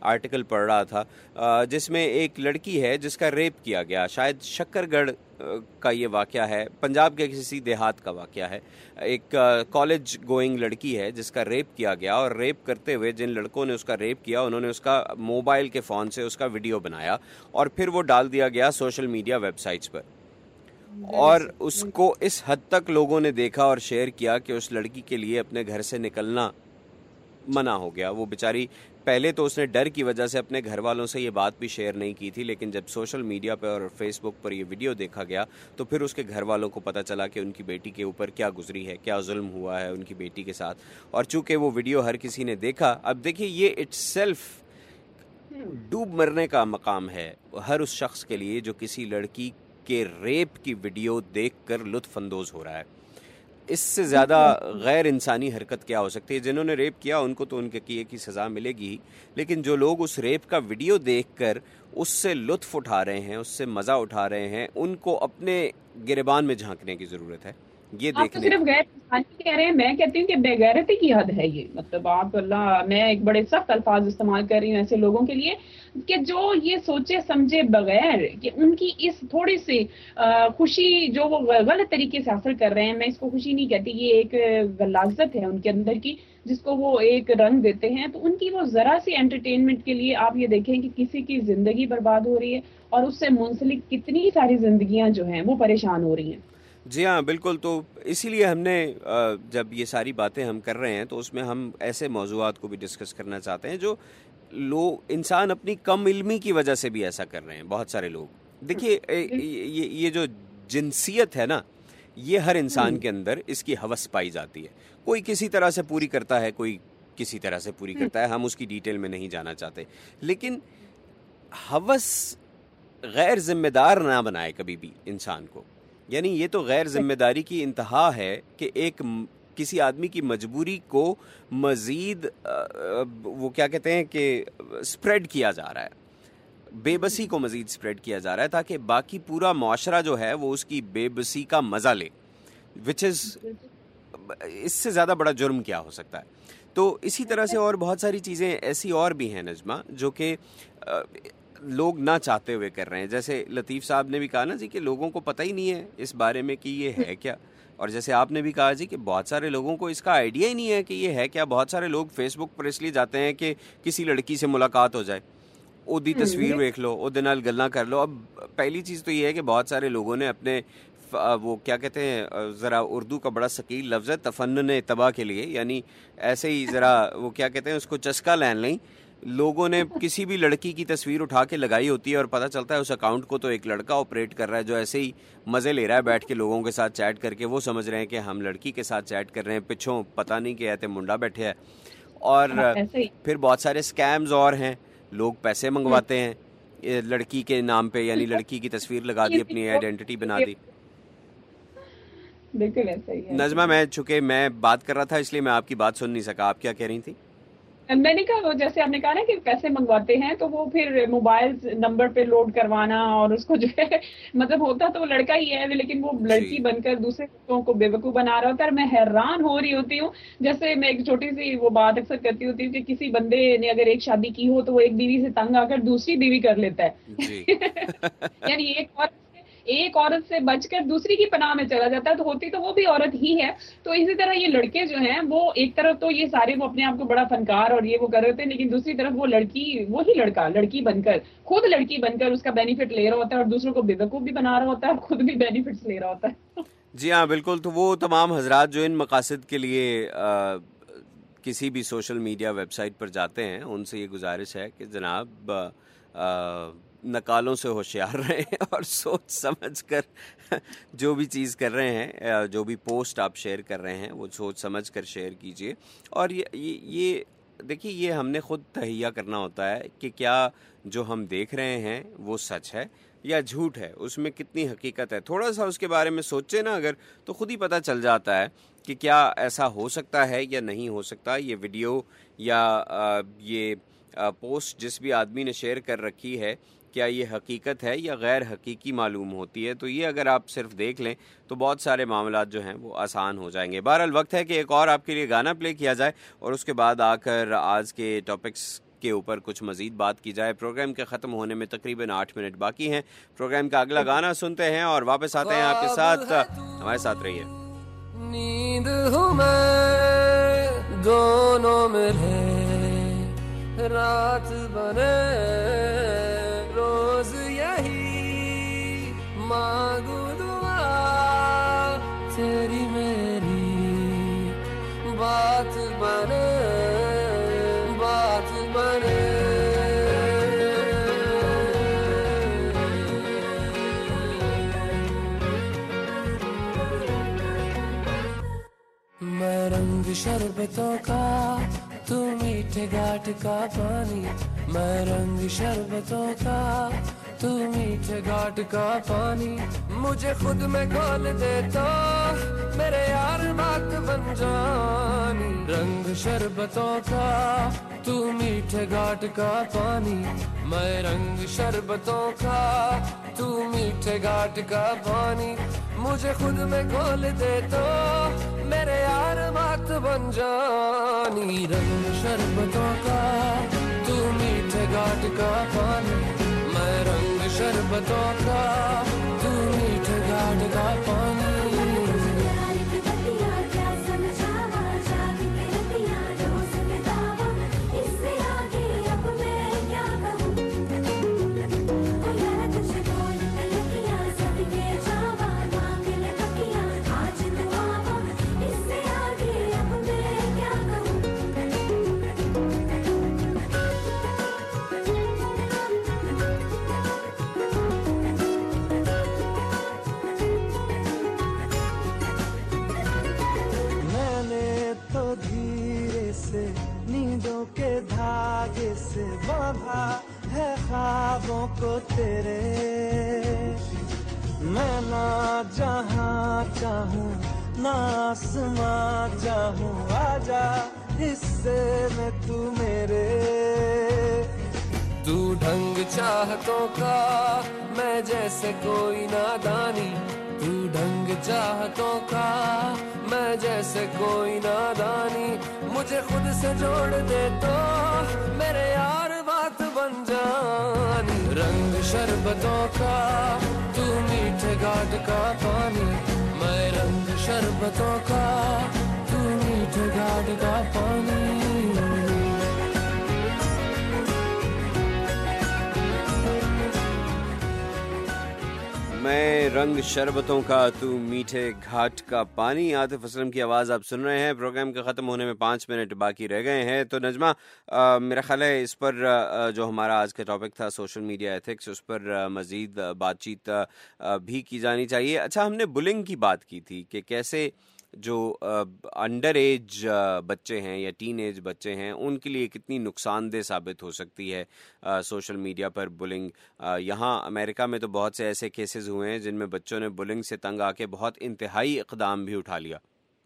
آرٹیکل پڑھ رہا تھا جس میں ایک لڑکی ہے جس کا ریپ کیا گیا. شاید شکر گڑھ کا یہ واقعہ ہے, پنجاب کے کسی دیہات کا واقعہ ہے. ایک کالج گوئنگ لڑکی ہے جس کا ریپ کیا گیا, اور ریپ کرتے ہوئے جن لڑکوں نے اس کا ریپ کیا انہوں نے اس کا موبائل کے فون سے اس کا ویڈیو بنایا اور پھر وہ ڈال دیا گیا سوشل میڈیا ویب سائٹس پر. اور اس کو اس حد تک لوگوں نے دیکھا اور شیئر کیا کہ اس لڑکی کے لیے اپنے گھر سے نکلنا منع ہو گیا. وہ بیچاری پہلے تو اس نے ڈر کی وجہ سے اپنے گھر والوں سے یہ بات بھی شیئر نہیں کی تھی, لیکن جب سوشل میڈیا پہ اور فیس بک پر یہ ویڈیو دیکھا گیا تو پھر اس کے گھر والوں کو پتہ چلا کہ ان کی بیٹی کے اوپر کیا گزری ہے, کیا ظلم ہوا ہے ان کی بیٹی کے ساتھ. اور چونکہ وہ ویڈیو ہر کسی نے دیکھا, اب دیکھیے یہ اٹ سیلف ڈوب مرنے کا مقام ہے ہر اس شخص کے لیے جو کسی لڑکی کے ریپ کی ویڈیو دیکھ کر لطف اندوز ہو رہا ہے. اس سے زیادہ غیر انسانی حرکت کیا ہو سکتی ہے؟ جنہوں نے ریپ کیا ان کو تو ان کے کیے کی سزا ملے گی, لیکن جو لوگ اس ریپ کا ویڈیو دیکھ کر اس سے لطف اٹھا رہے ہیں, اس سے مزہ اٹھا رہے ہیں, ان کو اپنے گریبان میں جھانکنے کی ضرورت ہے. یہ آپ تو صرف غیر انسانی کہہ رہے ہیں, میں کہتی ہوں کہ بے غیرتی کی حد ہے یہ. مطلب آپ اللہ, میں ایک بڑے سخت الفاظ استعمال کر رہی ہوں ایسے لوگوں کے لیے کہ جو یہ سوچے سمجھے بغیر کہ ان کی اس تھوڑی سی خوشی جو وہ غلط طریقے سے حاصل کر رہے ہیں, میں اس کو خوشی نہیں کہتی, یہ ایک غلاظت ہے ان کے اندر کی جس کو وہ ایک رنگ دیتے ہیں, تو ان کی وہ ذرا سی انٹرٹینمنٹ کے لیے آپ یہ دیکھیں کہ کسی کی زندگی برباد ہو رہی ہے اور اس سے منسلک کتنی ساری زندگیاں جو ہیں وہ پریشان ہو رہی ہیں. جی ہاں بالکل. تو اسی لیے ہم نے جب یہ ساری باتیں ہم کر رہے ہیں تو اس میں ہم ایسے موضوعات کو بھی ڈسکس کرنا چاہتے ہیں جو لوگ, انسان اپنی کم علمی کی وجہ سے بھی ایسا کر رہے ہیں. بہت سارے لوگ, دیکھیے یہ جو جنسیت ہے نا, یہ ہر انسان کے اندر اس کی ہوس پائی جاتی ہے. کوئی کسی طرح سے پوری کرتا ہے, کوئی کسی طرح سے پوری کرتا ہے, ہم اس کی ڈیٹیل میں نہیں جانا چاہتے, لیکن ہوس غیر ذمہ دار نہ بنائے کبھی بھی انسان کو. یعنی یہ تو غیر ذمہ داری کی انتہا ہے کہ ایک کسی آدمی کی مجبوری کو مزید وہ کیا کہتے ہیں کہ سپریڈ کیا جا رہا ہے, بے بسی کو مزید سپریڈ کیا جا رہا ہے تاکہ باقی پورا معاشرہ جو ہے وہ اس کی بے بسی کا مزہ لے, وچ از اس سے زیادہ بڑا جرم کیا ہو سکتا ہے. تو اسی طرح سے اور بہت ساری چیزیں ایسی اور بھی ہیں نجمہ جو کہ لوگ نہ چاہتے ہوئے کر رہے ہیں. جیسے لطیف صاحب نے بھی کہا نا جی کہ لوگوں کو پتہ ہی نہیں ہے اس بارے میں کہ یہ ہے کیا, اور جیسے آپ نے بھی کہا جی کہ بہت سارے لوگوں کو اس کا آئیڈیا ہی نہیں ہے کہ یہ ہے کیا. بہت سارے لوگ فیس بک پر اس لیے جاتے ہیں کہ کسی لڑکی سے ملاقات ہو جائے, او دی تصویر دیکھ لو, او دے نال گلاں کر لو. اب پہلی چیز تو یہ ہے کہ بہت سارے لوگوں نے اپنے وہ کیا کہتے ہیں, ذرا اردو کا بڑا ثقیل لفظ ہے تفنن اتباع کے لیے, یعنی ایسے ہی ذرا وہ کیا کہتے ہیں اس کو چسکا لین لیں. لوگوں نے کسی بھی لڑکی کی تصویر اٹھا کے لگائی ہوتی ہے اور پتہ چلتا ہے اس اکاؤنٹ کو تو ایک لڑکا آپریٹ کر رہا ہے جو ایسے ہی مزے لے رہا ہے بیٹھ کے لوگوں کے ساتھ چیٹ کر کے. وہ سمجھ رہے ہیں کہ ہم لڑکی کے ساتھ چیٹ کر رہے ہیں, پچھوں پتہ نہیں کہ ایتے منڈا بیٹھے ہے. اور پھر بہت سارے سکیمز اور ہیں, لوگ پیسے منگواتے ہیں لڑکی کے نام پہ, یعنی لڑکی کی تصویر لگا دی, اپنی آئیڈینٹی بنا دی. بالکل ایسا ہی ہے. نظمہ, میں چونکہ میں بات کر رہا تھا اس لیے میں آپ کی بات سن نہیں سکا, آپ کیا کہہ رہی تھی؟ میں نے کہا جیسے آپ نے کہا نا کہ پیسے منگواتے ہیں تو وہ پھر موبائل نمبر پہ لوڈ کروانا, اور اس کو جو ہے مطلب ہوتا تو وہ لڑکا ہی ہے لیکن وہ لڑکی بن کر دوسرے لوگوں کو بے وقوف بنا رہا ہوتا ہے. میں حیران ہو رہی ہوتی ہوں, جیسے میں ایک چھوٹی سی وہ بات اکثر کرتی ہوتی ہوں کہ کسی بندے نے اگر ایک شادی کی ہو تو وہ ایک بیوی سے تنگ آ کر دوسری بیوی کر لیتا ہے. یعنی ایک اور ایک عورت سے بچ کر دوسری کی پناہ میں چلا جاتا ہے, تو ہوتی تو وہ بھی عورت ہی ہے. تو اسی طرح یہ لڑکے جو ہیں وہ ایک طرف تو یہ سارے وہ اپنے آپ کو بڑا فنکار اور یہ وہ کر رہے تھے, لیکن دوسری طرف وہ لڑکی وہی لڑکا لڑکی بن کر خود لڑکی بن کر اس کا بینیفٹ لے رہا ہوتا ہے اور دوسروں کو بے وقوف بھی بنا رہا ہوتا ہے اور خود بھی بینیفٹس لے رہا ہوتا ہے. جی ہاں بالکل. تو وہ تمام حضرات جو ان مقاصد کے لیے آ, کسی بھی سوشل میڈیا ویب سائٹ پر جاتے ہیں, ان سے یہ گزارش ہے کہ جناب آ, نکالوں سے ہوشیار رہیں اور سوچ سمجھ کر جو بھی چیز کر رہے ہیں, جو بھی پوسٹ آپ شیئر کر رہے ہیں وہ سوچ سمجھ کر شیئر کیجئے. اور یہ یہ دیکھیے یہ ہم نے خود تہیہ کرنا ہوتا ہے کہ کیا جو ہم دیکھ رہے ہیں وہ سچ ہے یا جھوٹ ہے, اس میں کتنی حقیقت ہے. تھوڑا سا اس کے بارے میں سوچے نا اگر, تو خود ہی پتہ چل جاتا ہے کہ کیا ایسا ہو سکتا ہے یا نہیں ہو سکتا. یہ ویڈیو یا یہ پوسٹ جس بھی آدمی نے شیئر کر رکھی ہے, کیا یہ حقیقت ہے یا غیر حقیقی معلوم ہوتی ہے. تو یہ اگر آپ صرف دیکھ لیں تو بہت سارے معاملات جو ہیں وہ آسان ہو جائیں گے. بہرحال وقت ہے کہ ایک اور آپ کے لیے گانا پلے کیا جائے اور اس کے بعد آ کر آج کے ٹاپکس کے اوپر کچھ مزید بات کی جائے. پروگرام کے ختم ہونے میں تقریباً آٹھ منٹ باقی ہیں. پروگرام کا اگلا گانا سنتے ہیں اور واپس آتے ہیں آپ کے ساتھ. ہمارے ساتھ رہیے. نیند ہوں میں دونوں ملے رات بنے روز یہی مانگوں دعا تیری میری بات بنے بات بنے. میں رنگ شربتوں کا تو میٹھے گھاٹ کا پانی. میں رنگ شربتوں کا تو میٹھے گھاٹ کا پانی. مجھے خود میں کھول دے تو میرے یار بات بن جانی. رنگ شربتوں کا تو میٹھے گھاٹ کا پانی. میں رنگ شربتوں کا تو میٹھے گھاٹ کا پانی. مجھے خود میں کھول دے تو میرے یار بات بن جانی. رنگ شربتوں کا تو میٹھے گھاٹ کا پانی. میں رنگ شربتوں کا تو میٹھے گھاٹ کا پانی. سے باندھا ہے خوابوں کو تیرے. میں نہ جہاں چاہوں نہ آسمان چاہوں آجا حصے میں تو میرے. تو ڈھنگ چاہتوں کا میں جیسے کوئی نادانی. تو ڈھنگ چاہتوں کا میں جیسے کوئی نادانی. مجھے خود سے جوڑ دے تو میرے یار بات بن جانی. رنگ شربتوں کا تو میٹھے گھاٹ کا پانی. میں رنگ شربتوں کا تو میٹھے گھاٹ کا پانی. میں رنگ شربتوں کا تو میٹھے گھاٹ کا پانی. عاطف اسلم کی آواز آپ سن رہے ہیں. پروگرام کے ختم ہونے میں پانچ منٹ باقی رہ گئے ہیں. تو نجمہ آ, میرا خیال ہے اس پر آ, جو ہمارا آج کا ٹاپک تھا سوشل میڈیا ایتھکس, اس پر آ, مزید بات چیت آ, بھی کی جانی چاہیے. اچھا, ہم نے بلنگ کی بات کی تھی کہ کیسے جو انڈر ایج بچے ہیں یا ٹین ایج بچے ہیں ان کے لیے کتنی نقصان دہ ثابت ہو سکتی ہے سوشل میڈیا پر بلنگ. یہاں امریکہ میں تو بہت سے ایسے کیسز ہوئے ہیں جن میں بچوں نے بلنگ سے تنگ آ کے بہت انتہائی اقدام بھی اٹھا لیا.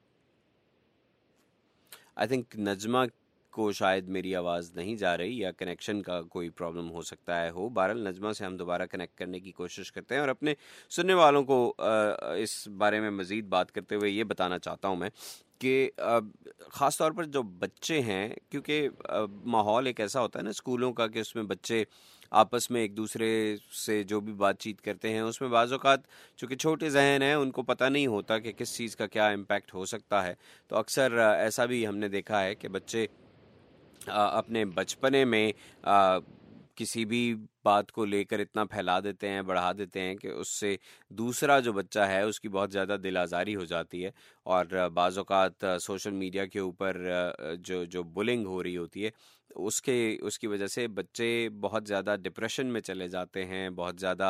آئی تھنک نجمہ کو شاید میری آواز نہیں جا رہی یا کنیکشن کا کوئی پرابلم ہو سکتا ہے ہو. بہرحال نجمہ سے ہم دوبارہ کنیکٹ کرنے کی کوشش کرتے ہیں اور اپنے سننے والوں کو اس بارے میں مزید بات کرتے ہوئے یہ بتانا چاہتا ہوں میں کہ خاص طور پر جو بچے ہیں, کیونکہ ماحول ایک ایسا ہوتا ہے نا اسکولوں کا کہ اس میں بچے آپس میں ایک دوسرے سے جو بھی بات چیت کرتے ہیں اس میں بعض اوقات چونکہ چھوٹے ذہن ہیں ان کو پتہ نہیں ہوتا کہ کس چیز کا کیا امپیکٹ ہو سکتا ہے. تو اکثر ایسا بھی ہم نے دیکھا ہے کہ بچے اپنے بچپنے میں کسی بھی بات کو لے کر اتنا پھیلا دیتے ہیں, بڑھا دیتے ہیں کہ اس سے دوسرا جو بچہ ہے اس کی بہت زیادہ دل آزاری ہو جاتی ہے. اور بعض اوقات سوشل میڈیا کے اوپر جو جو بلنگ ہو رہی ہوتی ہے اس کے اس کی وجہ سے بچے بہت زیادہ ڈپریشن میں چلے جاتے ہیں, بہت زیادہ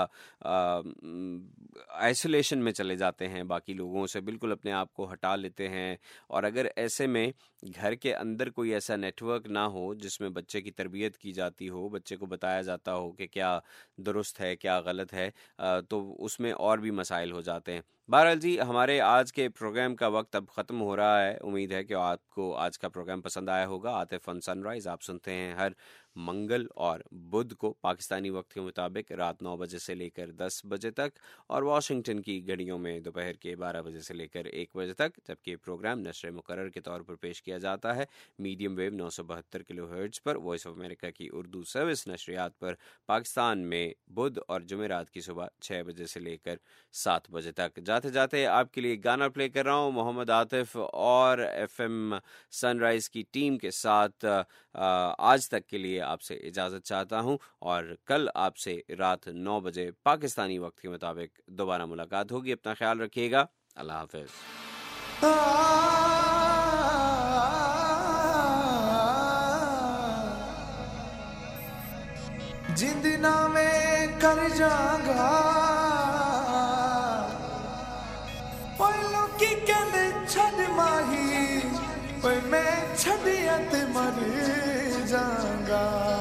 آئسولیشن میں چلے جاتے ہیں, باقی لوگوں سے بالکل اپنے آپ کو ہٹا لیتے ہیں. اور اگر ایسے میں گھر کے اندر کوئی ایسا نیٹ ورک نہ ہو جس میں بچے کی تربیت کی جاتی ہو, بچے کو بتایا جاتا ہو کہ کیا درست ہے کیا غلط ہے, تو اس میں اور بھی مسائل ہو جاتے ہیں. بہرحال جی, ہمارے آج کے پروگرام کا وقت اب ختم ہو رہا ہے. امید ہے کہ آپ کو آج کا پروگرام پسند آیا ہوگا. عاطف آن سن رائز آپ سنتے ہیں ہر منگل اور بدھ کو پاکستانی وقت کے مطابق رات نو بجے سے لے کر دس بجے تک، اور واشنگٹن کی گھڑیوں میں دوپہر کے بارہ بجے سے لے کر ایک بجے تک، جبکہ یہ پروگرام نشر مقرر کے طور پر پیش کیا جاتا ہے میڈیم ویو نو سو بہتر کلو ہرٹز پر وائس آف امریکہ کی اردو سروس نشریات پر پاکستان میں بدھ اور جمعرات کی صبح چھ بجے سے لے کر سات بجے تک۔ جاتے جاتے آپ کے لیے گانا پلے کر رہا ہوں محمد عاطف اور ایف ایم سن رائز کی ٹیم کے ساتھ۔ آج تک کے لیے آپ سے اجازت چاہتا ہوں، اور کل آپ سے رات نو بجے پاکستانی وقت کے مطابق دوبارہ ملاقات ہوگی۔ اپنا خیال رکھیے گا، اللہ حافظ۔ جندنا میں کر جاگا لوکی کہندے چھڈ ماہی، میں چھڈیا تے مر جاگا۔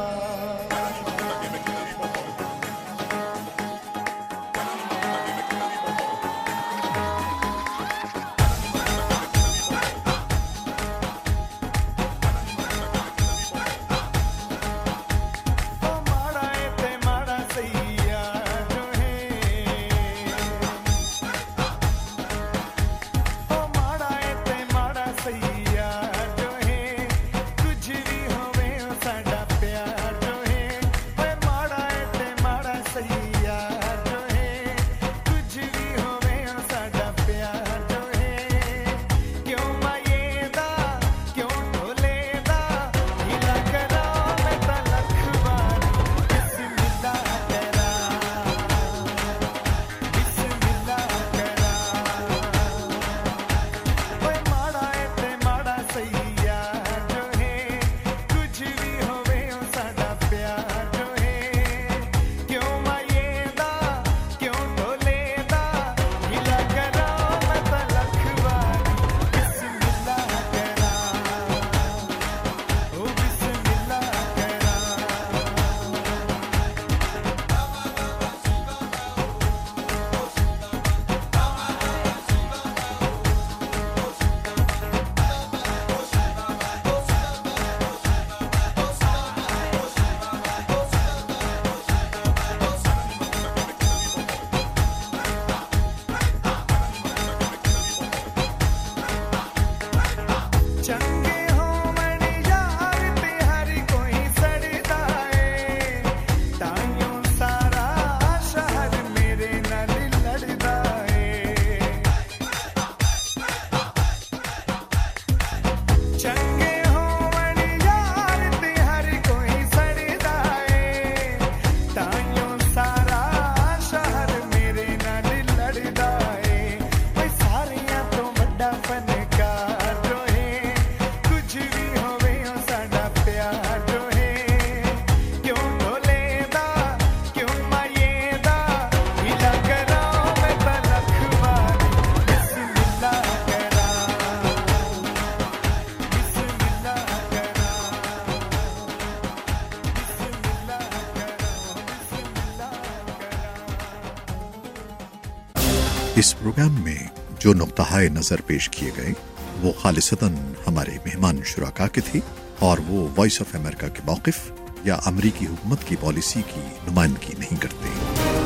اس پروگرام میں جو نقطۂ نظر پیش کیے گئے وہ خالصتاً ہمارے مہمان شرکا کے تھے، اور وہ وائس آف امریکہ کے موقف یا امریکی حکومت کی پالیسی کی نمائندگی نہیں کرتے۔